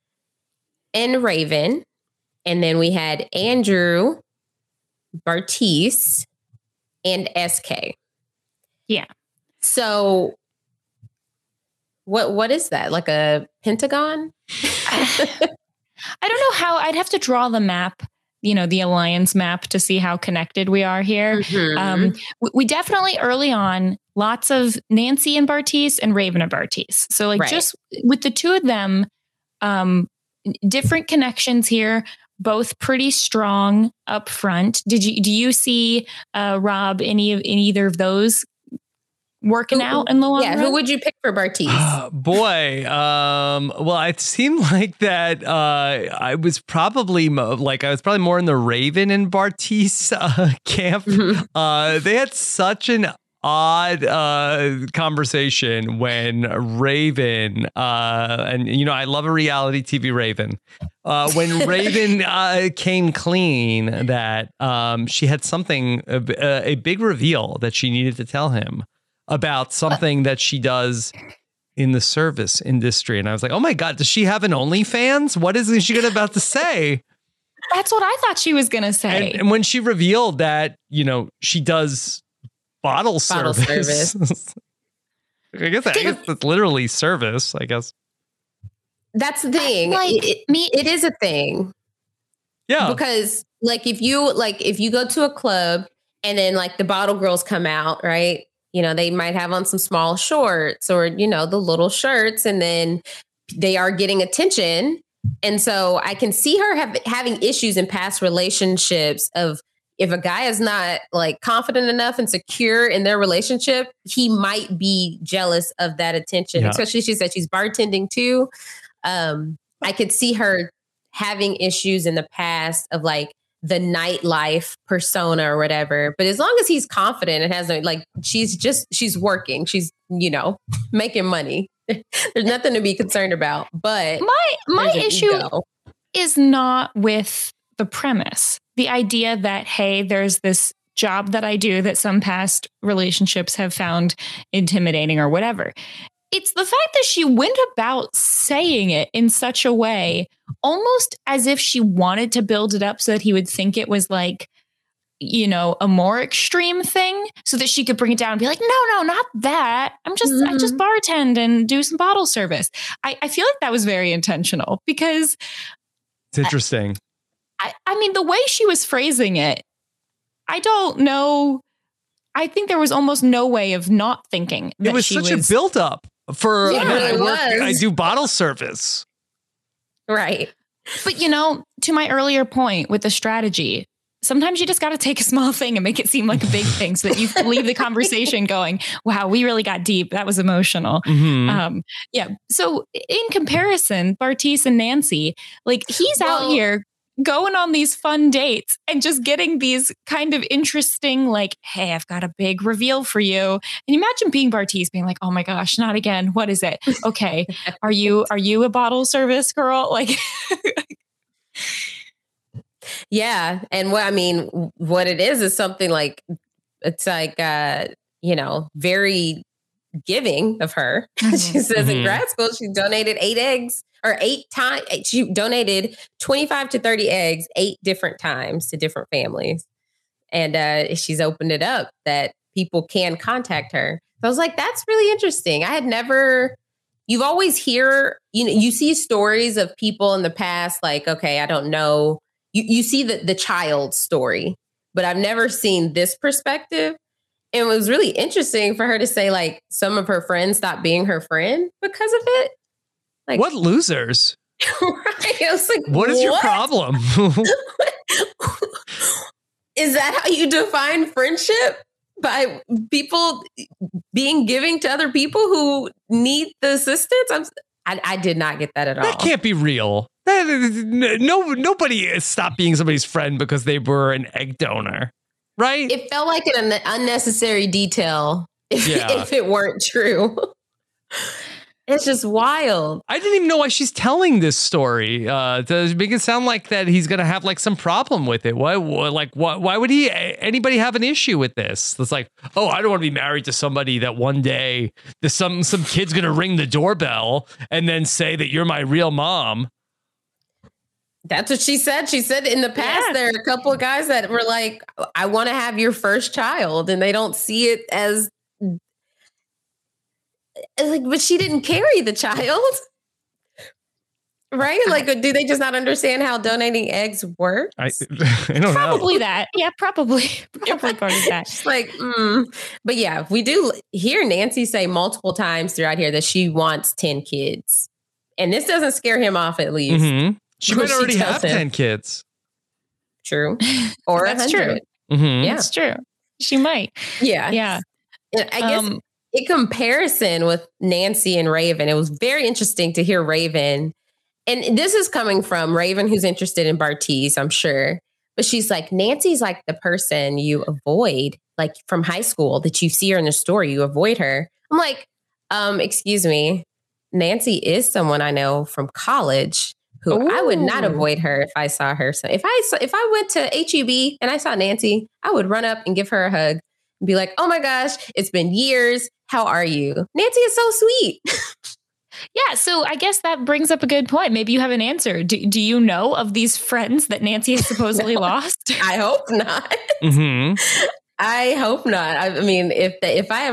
and Raven, and then we had Andrew, Bartice, and S K. Yeah. So what what is that? Like a pentagon? I don't know how. I'd have to draw the map, you know, the alliance map to see how connected we are here. Mhm. Um, we, we definitely early on, lots of Nancy and Bartice and Raven and Bartice. So like Right. just with the two of them, um, different connections here, both pretty strong up front. Did you, do you see uh, Rob, any of, in either of those working Who- out in the long Yeah, run? who would you pick for Bartice? Boy, um, well, it seemed like that. Uh, I was probably mo- like I was probably more in the Raven and Bartice uh, camp. Uh, they had such an odd uh, conversation when Raven, uh, and you know, I love a reality T V Raven. Uh, when Raven uh, came clean that um, she had something, a, a big reveal that she needed to tell him about something that she does in the service industry. And I was like, oh my God, does she have an OnlyFans? What is she gonna about to say? That's what I thought she was going to say. And, and when she revealed that, you know, she does bottle, Bottle service. service. I guess, I guess it's literally service, I guess. That's the thing. Like, it, me, it is a thing. Yeah. Because like if you like if you go to a club and then like the bottle girls come out, right? You know, they might have on some small shorts or, you know, the little shirts, and then they are getting attention. And so I can see her have, having issues in past relationships of if a guy is not like confident enough and secure in their relationship, he might be jealous of that attention. Yeah. Especially she said she's bartending too. Um, I could see her having issues in the past of like the nightlife persona or whatever. But as long as he's confident and has no, like, she's just, she's working. She's, you know, making money. There's nothing to be concerned about. But my, my issue ego. is not with the premise. The idea that, hey, there's this job that I do that some past relationships have found intimidating or whatever. It's the fact that she went about saying it in such a way, almost as if she wanted to build it up so that he would think it was like, you know, a more extreme thing so that she could bring it down and be like, no, no, not that. I'm just, mm-hmm. I just bartend and do some bottle service. I, I feel like that was very intentional because it's interesting. I, I mean, the way she was phrasing it, I don't know. I think there was almost no way of not thinking that it was she such was, a build-up for Yeah, I, mean, I it work. was. I do bottle service, Right. But you know, to my earlier point with the strategy, sometimes you just got to take a small thing and make it seem like a big thing, so that you leave the conversation going, "Wow, we really got deep. That was emotional." Mhm. Um, yeah. So in comparison, Bartise and Nancy, like he's Well- out here going on these fun dates and just getting these kind of interesting, like, hey, I've got a big reveal for you. And imagine being Bartise being like, oh my gosh, not again. What is it? Okay. Are you, are you a bottle service girl? Like, Yeah. And what I mean, what it is is something like, it's like, uh, you know, very giving of her. Mhm. She says in Mhm. grad school, she donated eight eggs or eight times. She donated twenty-five to thirty eggs, eight different times to different families. And uh, she's opened it up that people can contact her. So I was like, that's really interesting. I had never, you've always hear, you know, you see stories of people in the past, like, okay, I don't know. You, you see the, the child story, but I've never seen this perspective. And it was really interesting for her to say, like, some of her friends stopped being her friend because of it. Like, what losers? Right? I was like, What is your what? problem? Is that how you define friendship? By people being giving to other people who need the assistance? I'm, I, I did not get that at all. That can't be real. That is- no, nobody stopped being somebody's friend because they were an egg donor, right? It felt like an unnecessary detail if, Yeah. if it weren't true. It's just wild. I didn't even know why she's telling this story. Uh, to make it sound like that he's gonna have like some problem with it. Why? why like, why? Why would he? Anybody have an issue with this? It's like, oh, I don't want to be married to somebody that one day there's some some kid's gonna ring the doorbell and then say that you're my real mom. That's what she said. She said in the past, Yeah. there are a couple of guys that were like, I want to have your first child. And they don't see it as like, but she didn't carry the child. Right? Like, do they just not understand how donating eggs works? I, I don't know. probably that. Yeah, probably. Probably part of that. It's like, mm. But yeah, we do hear Nancy say multiple times throughout here that she wants ten kids. And this doesn't scare him off, at least. Mhm. She When might already tells have him. ten kids. True. Or That's one hundred. true. Mhm. Yeah. That's true. She might. Yeah. Yeah. And I guess Um, in comparison with Nancy and Raven, it was very interesting to hear Raven. And this is coming from Raven, who's interested in Bartise, I'm sure. But she's like, Nancy's like the person you avoid, like from high school, that you see her in the store, you avoid her. I'm like, um, excuse me. Nancy is someone I know from college who I would not Ooh. avoid her if I saw her. So if I saw, if I went to H E B and I saw Nancy, I would run up and give her a hug and be like, oh my gosh, it's been years. How are you? Nancy is so sweet. Yeah, so I guess that brings up a good point. Maybe you have an answer. Do, do you know of these friends that Nancy has supposedly No. lost? I hope not. Mm-hmm. I hope not. I mean, if the, if I ever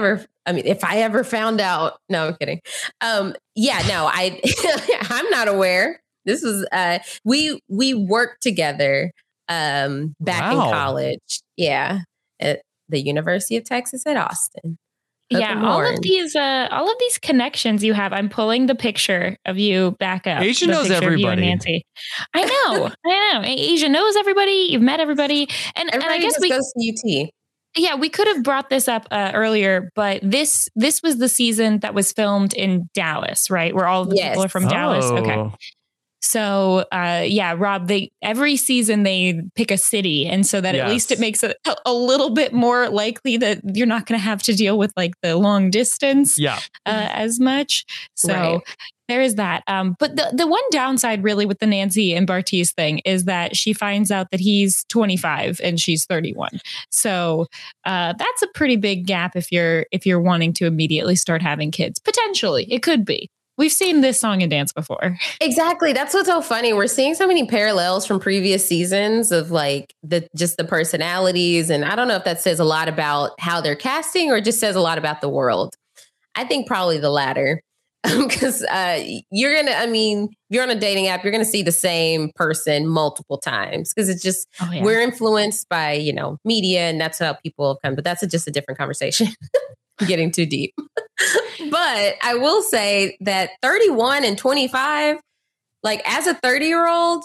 I mean, if I ever found out, no, I'm kidding. Um, yeah, no, I, I'm not aware. This was, uh, we, we worked together, um, back Wow. in college. Yeah. At the University of Texas at Austin. Yeah, all of these, uh, all of these connections you have. I'm pulling the picture of you back up. Asia the knows picture of you and everybody. Nancy. I know, I know. Asia knows everybody. You've met everybody, and, and I Everybody guess just we goes to U T. Yeah, we could have brought this up uh, earlier, but this this was the season that was filmed in Dallas, right? Where all of the Yes. people are from Dallas. Oh. Okay. So, uh, yeah, Rob, they every season they pick a city. And so that at least Yes. it makes it a, a little bit more likely that you're not going to have to deal with like the long distance Yeah. uh, as much. So Right. there is that. Um, but the, the one downside really with the Nancy and Bartise thing is that she finds out that he's twenty-five and she's thirty-one. So uh, that's a pretty big gap if you're if you're wanting to immediately start having kids. Potentially, it could be. We've seen this song and dance before. Exactly. That's what's so funny. We're seeing so many parallels from previous seasons of like the just the personalities. And I don't know if that says a lot about how they're casting or just says a lot about the world. I think probably the latter. Because uh, you're going to, I mean, you're on a dating app, you're going to see the same person multiple times because it's just, Oh, yeah. we're influenced by, you know, media and that's how people come. But that's a, just a different conversation. Getting too deep. But I will say that thirty-one and twenty-five, like as a thirty year old,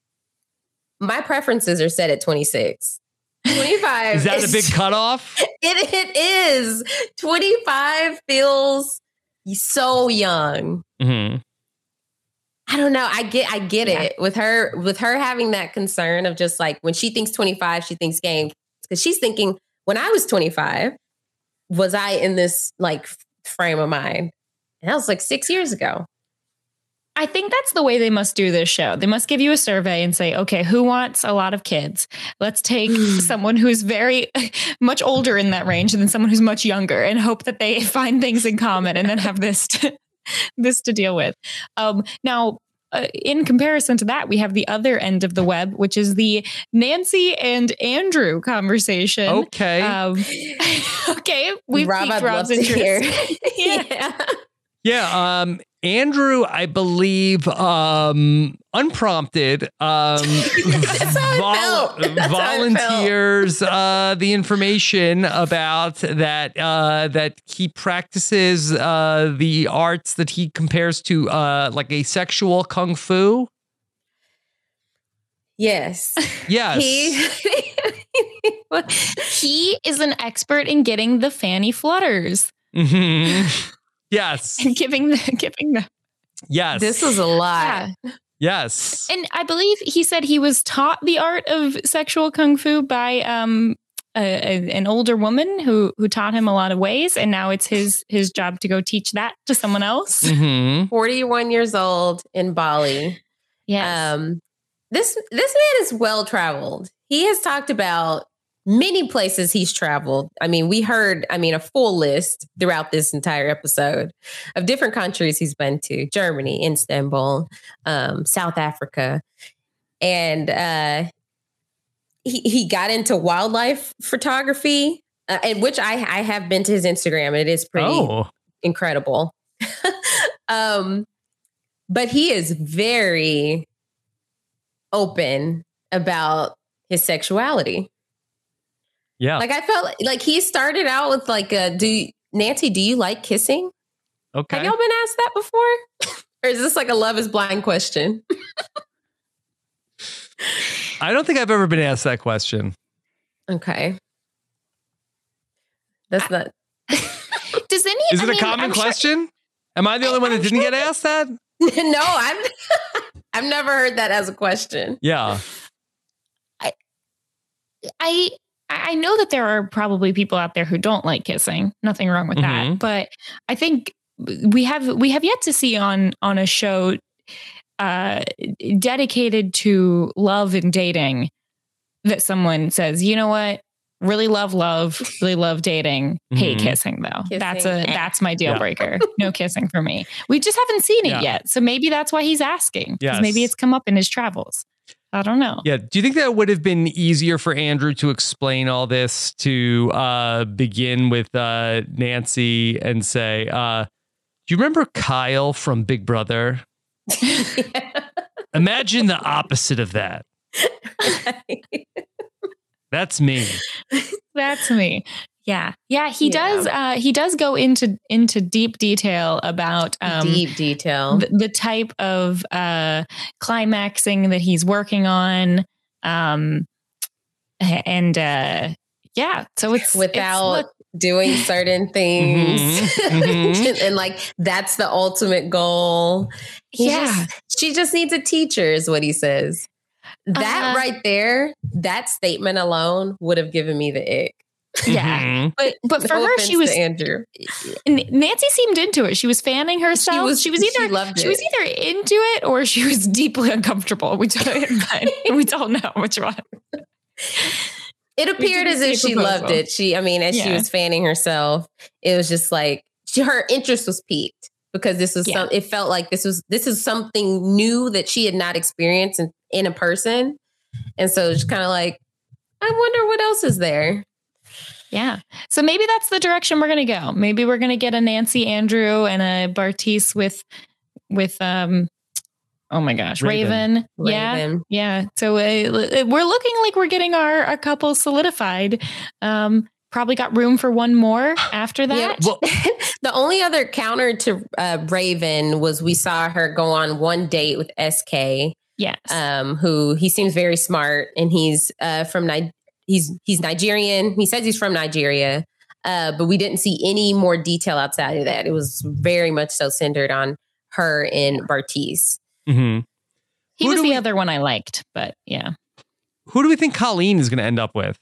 my preferences are set at twenty-six. twenty-five. Is that a big cutoff? It, it is. twenty-five feels so young. Mm-hmm. I don't know. I get I get Yeah. it with her with her having that concern of just like when she thinks twenty-five, she thinks game. Because she's thinking, when I was twenty-five, was I in this like frame of mind? And that was like six years ago. I think that's the way they must do this show. They must give you a survey and say, okay, who wants a lot of kids? Let's take someone who's very much older in that range and then someone who's much younger and hope that they find things in common and then have this to, this to deal with. Um, now, uh, in comparison to that, we have the other end of the web, which is the Nancy and Andrew conversation. Okay. Um, okay. We've Rob, piqued I'd Rob's love to hear. interest. Yeah. Yeah, um, Andrew, I believe, um, unprompted, um, That's how I felt. That's how I volunteers uh, the information about that uh, that he practices uh, the arts that he compares to uh, like a sexual kung fu. Yes. Yes. He He is an expert in getting the fanny flutters. Mhm. Yes. And giving the giving the Yes. This was a lot. Yeah. Yes. And I believe he said he was taught the art of sexual kung fu by um a, a, an older woman who who taught him a lot of ways, and now it's his his job to go teach that to someone else. Mhm. forty-one years old in Bali. Yes. Um, this this man is well traveled. He has talked about many places he's traveled. I mean, we heard, I mean, a full list throughout this entire episode of different countries he's been to: Germany, Istanbul, um, South Africa, and uh, he he got into wildlife photography, uh, and which I I have been to his Instagram, and it is pretty Oh. incredible. um, but he is very open about his sexuality. Yeah. Like I felt like he started out with like a, do you, Nancy, do you like kissing? Okay. Have y'all been asked that before? Or is this like a Love is Blind question? I don't think I've ever been asked that question. Okay. That's not. Does any Is I it a mean, common I'm sure- question? Am I the only one that didn't get asked that? No, I've I've never heard that as a question. Yeah. I I know that there are probably people out there who don't like kissing. Nothing wrong with Mhm. that. But I think we have we have yet to see on on a show uh, dedicated to love and dating that someone says, you know what, really love love, really love dating. Hate Mhm. kissing though. Kissing. That's a that's my deal Yeah. breaker. No kissing for me. We just haven't seen it Yeah. yet. So maybe that's why he's asking. Because maybe Yes. it's come up in his travels. I don't know. Yeah. Do you think that would have been easier for Andrew to explain all this, to uh, begin with uh, Nancy and say, uh, do you remember Kyle from Big Brother? Yeah. Imagine the opposite of that. That's me. That's me. Yeah. Yeah. He Yeah. does. Uh, he does go into into deep detail about um, Deep detail. the, the type of uh, climaxing that he's working on. Um, and uh, yeah, so it's Without it's, doing certain things. Mhm, mhm. And like, that's the ultimate goal. He Yeah. just- she just needs a teacher is what he says. That Uh, right there, that statement alone would have given me the ick. yeah. Mhm. But but for No her, offense she was to Andrew. N- Nancy seemed into it. She was fanning herself. She was- was. She was she either. loved She was it. either into it or she was deeply uncomfortable. We don't. we don't know which one. It appeared as didn't if see a she proposal. loved it. She, I mean, as she Yeah. was fanning herself, it was just like she, her interest was piqued because this was Yeah. some. It felt like this was this is something new that she had not experienced in, in a person, and so it's kind of like, I wonder what else is there. Yeah. So maybe that's the direction we're going to go. Maybe we're going to get a Nancy Andrew and a Bartise with, with, um, oh my gosh, Raven. Raven. Yeah. Raven. Yeah. So uh, we're looking like we're getting our, our couple solidified. Um, probably got room for one more after that. Yeah, well, the only other counter to uh, Raven was we saw her go on one date with S K. Yes. Um, who he seems very smart, and he's uh, from Ni- he's he's Nigerian. He says he's from Nigeria, uh, but we didn't see any more detail outside of that. It was very much so centered on her and Bartise. Mm-hmm. He Who was do the we- other one I liked, but yeah. Who do we think Colleen is going to end up with?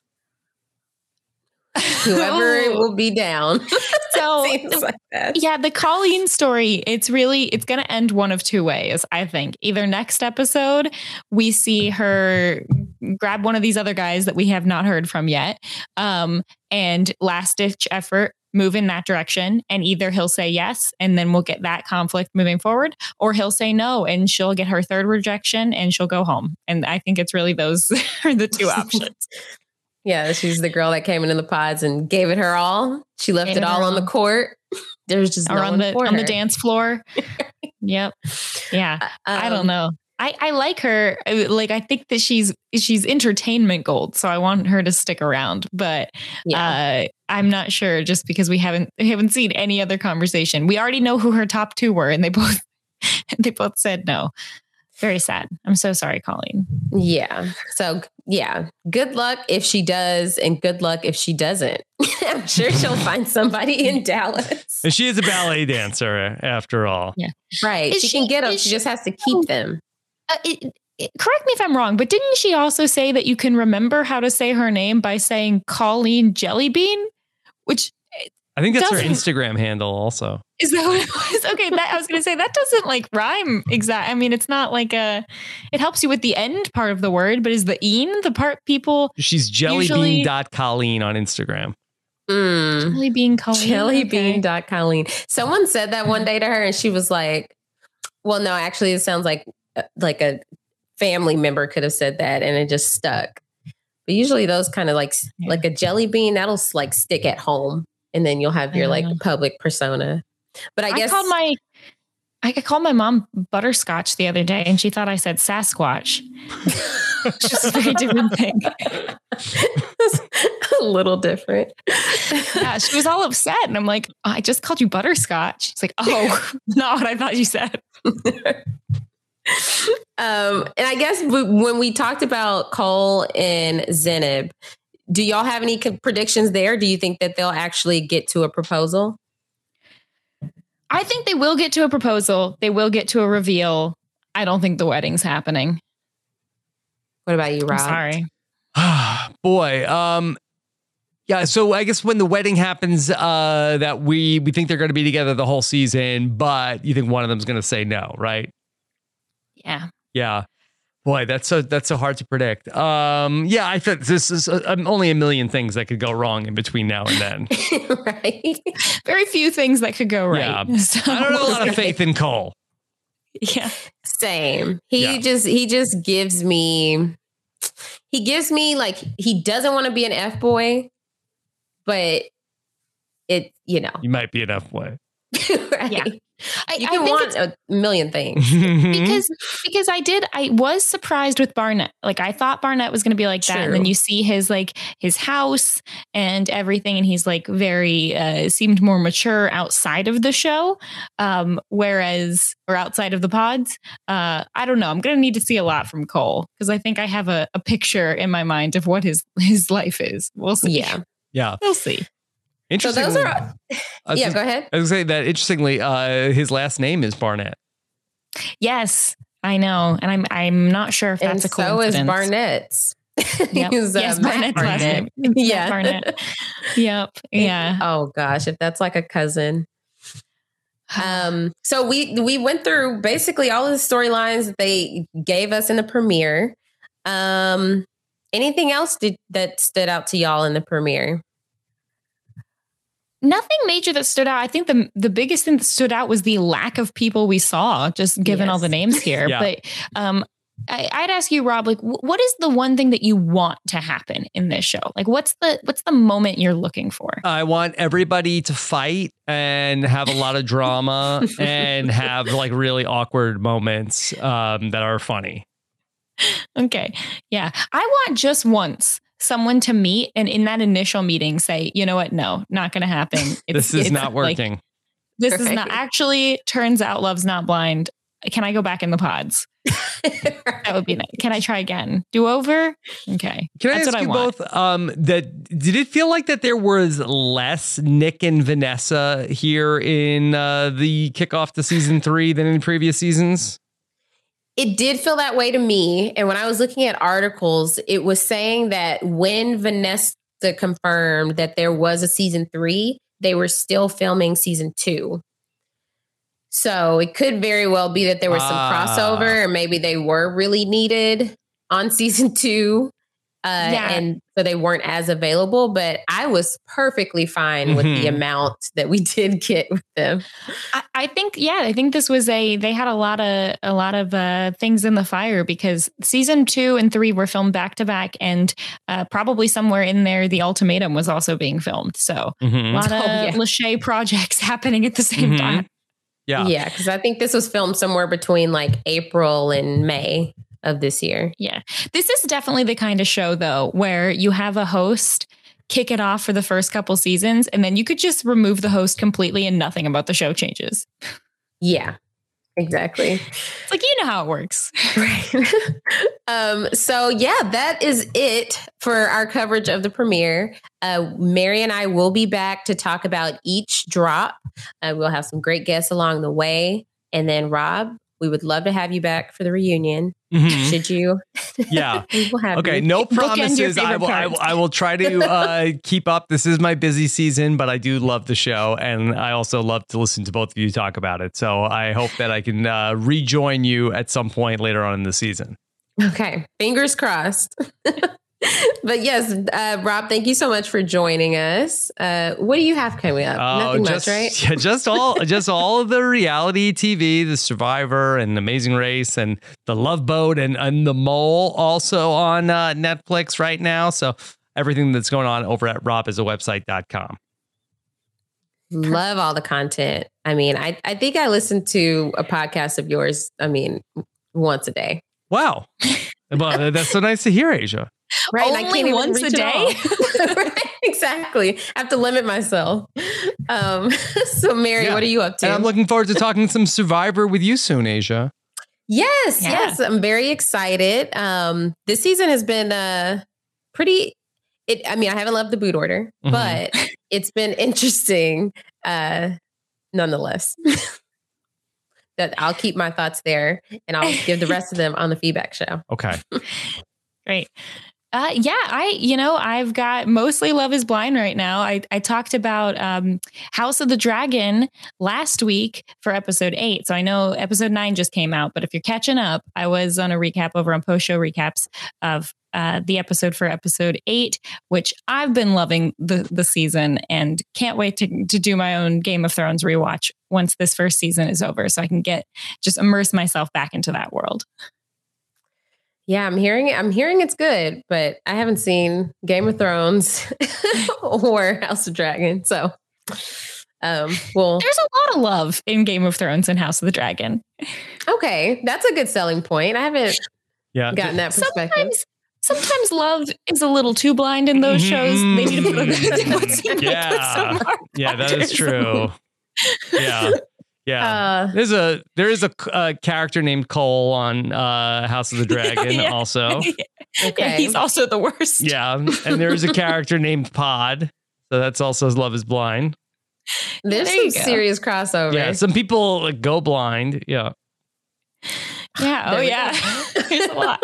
Whoever it will be down. So Seems like that. yeah, the Colleen story, it's really, it's going to end one of two ways, I think. Either next episode, we see her grab one of these other guys that we have not heard from yet, um, and last ditch effort, move in that direction. And either he'll say yes, and then we'll get that conflict moving forward, or he'll say no, and she'll get her third rejection and she'll go home. And I think it's really those are the two options. Yeah, she's the girl that came into the pods and gave it her all. She left Gave it it all her on the all. court. There's just Or no on one the for on the her. dance floor. Yep. Yeah. I don't Um, know. I, I like her. uh, Like, I think that she's she's entertainment gold, so I want her to stick around. But uh, I'm not sure, just because we haven't we haven't seen any other conversation. We already know who her top two were, and they both they both said no. Very sad. I'm so sorry, Colleen. Yeah. So yeah, good luck if she does, and good luck if she doesn't. I'm sure she'll find somebody in Dallas. And she is a ballet dancer, after all. Yeah. Right. Is She, she- can get them. is She she- just has to keep them. Uh, it, it- correct me if I'm wrong, but didn't she also say that you can remember how to say her name by saying Colleen Jellybean? Which I think that's her doesn't- Instagram handle also. Is that what it was? Okay, that, I was going to say that doesn't like rhyme exact. I mean, it's not like a. It helps you with the end part of the word, but is the "een" the part people She's Usually- jellybean dot colleen on Instagram. Mm. Jellybean Colleen? Jellybean Okay. dot Colleen. Someone said that one day to her, and she was like, "Well, no, actually, it sounds like uh, like a family member could have said that, and it just stuck." But usually, those kind of like s- Yeah. like a jelly bean that'll s- like stick at home, and then you'll have your like Uh-huh. public persona. But I, I guess called my. I called my mom butterscotch the other day, and she thought I said Sasquatch. It's just a very different thing. a little different. Yeah, she was all upset, and I'm like, "I just called you butterscotch." She's like, "Oh, not what I thought you said." Um, and I guess w- when we talked about Cole and Zenib, do y'all have any co- predictions there? Do you think that they'll actually get to a proposal? I think they will get to a proposal. They will get to a reveal. I don't think the wedding's happening. What about you, Rob? I'm sorry. Boy, um, yeah. So I guess when the wedding happens, uh, that we we think they're going to be together the whole season, but you think one of them's going to say no, right? Yeah. Yeah. Boy, that's so that's so hard to predict. Um, yeah, I think this is uh um, only a million things that could go wrong in between now and then. Right. Very few things that could go right. Yeah. So I don't have a lot we'll of see. faith in Cole. Yeah. Same. He Yeah. just he just gives me he gives me like he doesn't want to be an F boy, but it, you know. You might be an F boy. Right. Yeah. I, You I can think want a million things. because because I did I was surprised with Barnett. Like I thought Barnett was going to be like that, True. and then you see his like his house and everything, and he's like very uh, seemed more mature outside of the show, um, whereas or outside of the pods. Uh, I don't know. I'm going to need to see a lot from Cole because I think I have a, a picture in my mind of what his his life is. We'll see. Yeah, Yeah. we'll see. So Interesting. those are yeah. Go ahead. I was going to say that interestingly, uh, his last name is Barnett. Yes, I know, and I'm I'm not sure if And that's a so is coincidence. Barnett's. Yep. He's, uh, Yes, Matt Barnett's last name. Barnett. Matt Yeah. Barnett. Yep. Yeah. Oh gosh, if that's like a cousin. Um, so we we went through basically all of the storylines that they gave us in the premiere. Um, anything else did, that stood out to y'all in the premiere? Nothing major that stood out. I think the the biggest thing that stood out was the lack of people we saw, just given Yes. all the names here. Yeah. But um, I, I'd ask you, Rob, like, wh- what is the one thing that you want to happen in this show? Like, what's the what's the moment you're looking for? I want everybody to fight and have a lot of drama and have like really awkward moments um, that are funny. Okay. Yeah. I want just once someone to meet and in that initial meeting say, you know what? No, not going to happen. This is it's not like, working. this is Right. not actually turns out Love's Not Blind. Can I go back in the pods? That would be nice. Can I try again? Do over? Okay. Can I That's ask what I you want. both? Um, that did it feel like that there was less Nick and Vanessa here in uh, the kickoff to season three than in previous seasons? It did feel that way to me. And when I was looking at articles, it was saying that when Vanessa confirmed that there was a season three, they were still filming season two. So it could very well be that there was some Ah. crossover, or maybe they were really needed on season two. Uh, Yeah. And so they weren't as available, but I was perfectly fine with the Mhm. amount that we did get with them. I, I think, yeah, I think this was a, they had a lot of, a lot of uh, things in the fire because season two and three were filmed back to back. And uh, probably somewhere in there, The Ultimatum was also being filmed. So Mhm. a lot of Oh, yeah. Lachey projects happening at the same Mhm. time. Yeah. Yeah, because I think this was filmed somewhere between like April and May of this year. Yeah. This is definitely the kind of show, though, where you have a host kick it off for the first couple seasons, and then you could just remove the host completely and nothing about the show changes. Yeah, exactly. It's like, you know how it works. Right. um, so yeah, that is it for our coverage of the premiere. Uh, Mary and I will be back to talk about each drop. Uh, we'll have some great guests along the way. And then Rob, we would love to have you back for the reunion. Mhm. Should you? Yeah. We will have Okay, you. no Bookend your promises. I favorite will, I will. parts. I will try to uh, keep up. This is my busy season, but I do love the show, and I also love to listen to both of you talk about it. So I hope that I can uh, rejoin you at some point later on in the season. Okay, fingers crossed. But yes, uh, Rob, thank you so much for joining us. Uh, what do you have coming up? Nothing just, much, right? Yeah, just all, just all of the reality T V, The Survivor and Amazing Race and The Love Boat and, and The Mole also on uh, Netflix right now. So everything that's going on over at rob is a website dot com. Love all the content. I mean, I, I think I listen to a podcast of yours, I mean, once a day. Wow. Well, that's so nice to hear, Asia. Right. and I Only can't even once a reach it day? all. Right, exactly. I have to limit myself. Um, so, Mary, Yeah. what are you up to? And I'm looking forward to talking some Survivor with you soon, Asia. Yes, Yeah. yes. I'm very excited. Um, this season has been uh, pretty, it, I mean, I haven't loved the boot order, Mhm. but it's been interesting uh, nonetheless. That I'll keep my thoughts there and I'll give the rest of them on the feedback show. Okay. Great. Uh, yeah, I, you know, I've got mostly Love is Blind right now. I, I talked about um, House of the Dragon last week for episode eight. So I know episode nine just came out, but if you're catching up, I was on a recap over on post show recaps of uh, the episode for episode eight, which I've been loving the, the season and can't wait to, to do my own Game of Thrones rewatch once this first season is over so I can get just immerse myself back into that world. Yeah, I'm hearing it. I'm hearing it's good, but I haven't seen Game of Thrones or House of Dragon. So, um, well, there's a lot of love in Game of Thrones and House of the Dragon. Okay, that's a good selling point. I haven't yeah. gotten that perspective. Sometimes, sometimes love is a little too blind in those shows. They need to put a yeah, yeah, that is true. Yeah. Yeah, uh, there's a there is a, a character named Cole on uh, House of the Dragon yeah. also. Okay. Yeah, he's also the worst. Yeah, and there is a character named Pod, so that's also Love is Blind. There's there some serious crossover. Yeah, some people like, go blind. Yeah. Yeah. Oh yeah. There's a lot.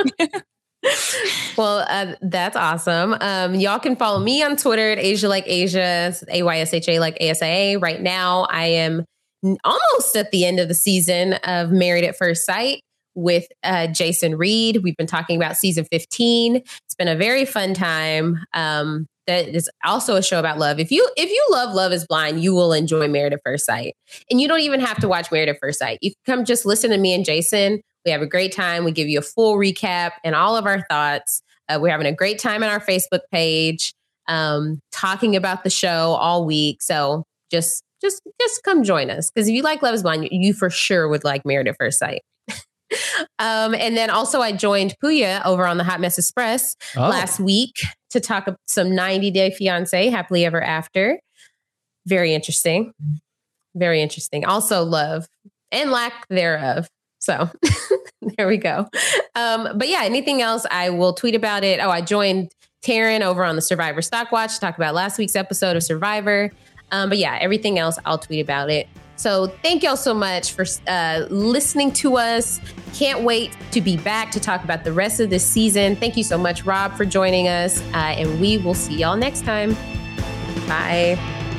Well, uh, that's awesome. Um, y'all can follow me on Twitter at Asia Like Asia, A Y S H A like A S I A. Right now, I am almost at the end of the season of Married at First Sight with uh, Jason Reed. We've been talking about season fifteen. It's been a very fun time. Um, that is also a show about love. If you if you love Love is Blind, you will enjoy Married at First Sight. And you don't even have to watch Married at First Sight. You can come just listen to me and Jason. We have a great time. We give you a full recap and all of our thoughts. Uh, we're having a great time on our Facebook page, um, talking about the show all week. So just Just just come join us. Because if you like Love is Blind, you, you for sure would like Married at First Sight. um, and then also I joined Puya over on the Hot Mess Express oh. last week to talk about some ninety Day Fiancé, Happily Ever After. Very interesting. Very interesting. Also love and lack thereof. So there we go. Um, but yeah, anything else, I will tweet about it. Oh, I joined Taryn over on the Survivor Stock Watch to talk about last week's episode of Survivor. Um, but yeah, everything else, I'll tweet about it. So thank y'all so much for uh, listening to us. Can't wait to be back to talk about the rest of this season. Thank you so much, Rob, for joining us. Uh, and we will see y'all next time. Bye.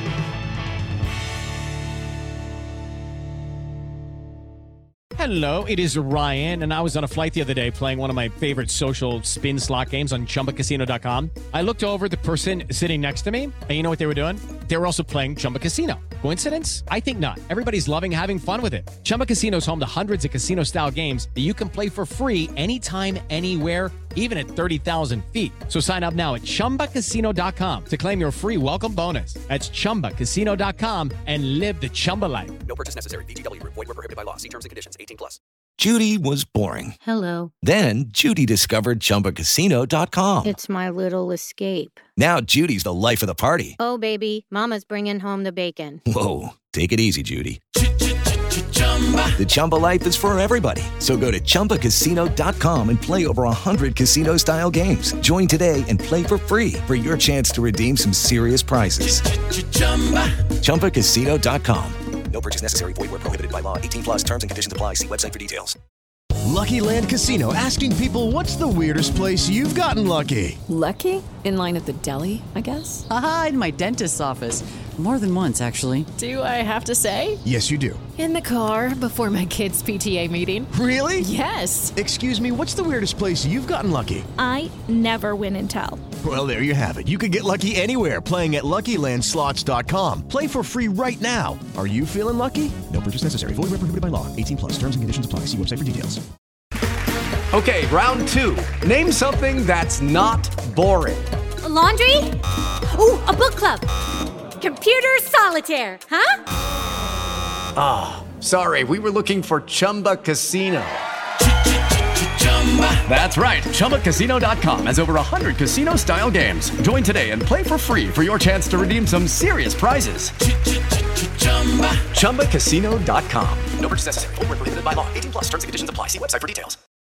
Hello, it is Ryan, and I was on a flight the other day playing one of my favorite social spin slot games on Chumba Casino dot com. I looked over at the person sitting next to me, and you know what they were doing? They were also playing Chumba Casino. Coincidence? I think not. Everybody's loving having fun with it. Chumba Casino is home to hundreds of casino-style games that you can play for free anytime, anywhere, even at thirty thousand feet. So sign up now at Chumba Casino dot com to claim your free welcome bonus. That's Chumba Casino dot com and live the Chumba life. No purchase necessary. V G W. Void where prohibited by law. See terms and conditions. eighteen plus. Judy was boring. Hello. Then Judy discovered Chumba Casino dot com. It's my little escape. Now Judy's the life of the party. Oh, baby, mama's bringing home the bacon. Whoa, take it easy, Judy. The Chumba life is for everybody. So go to Chumba Casino dot com and play over one hundred casino-style games. Join today and play for free for your chance to redeem some serious prizes. Chumba Casino dot com. No purchase necessary. Void where prohibited by law. eighteen plus terms and conditions apply. See website for details. Lucky Land Casino, asking people, what's the weirdest place you've gotten lucky? Lucky? In line at the deli, I guess? Aha, in my dentist's office. More than once, actually. Do I have to say? Yes, you do. In the car before my kids' P T A meeting. Really? Yes. Excuse me, what's the weirdest place you've gotten lucky? I never win and tell. Well, there you have it. You can get lucky anywhere, playing at Lucky Land Slots dot com. Play for free right now. Are you feeling lucky? No purchase necessary. Void where prohibited by law. eighteen plus. Terms and conditions apply. See website for details. Okay, round two. Name something that's not boring. A laundry? Ooh, a book club. Computer solitaire, huh? Ah, oh, sorry. We were looking for Chumba Casino. That's right. Chumba Casino dot com has over one hundred casino-style games. Join today and play for free for your chance to redeem some serious prizes. Chumba Casino dot com. No purchase necessary. Void where prohibited by law. eighteen plus. Terms and conditions apply. See website for details.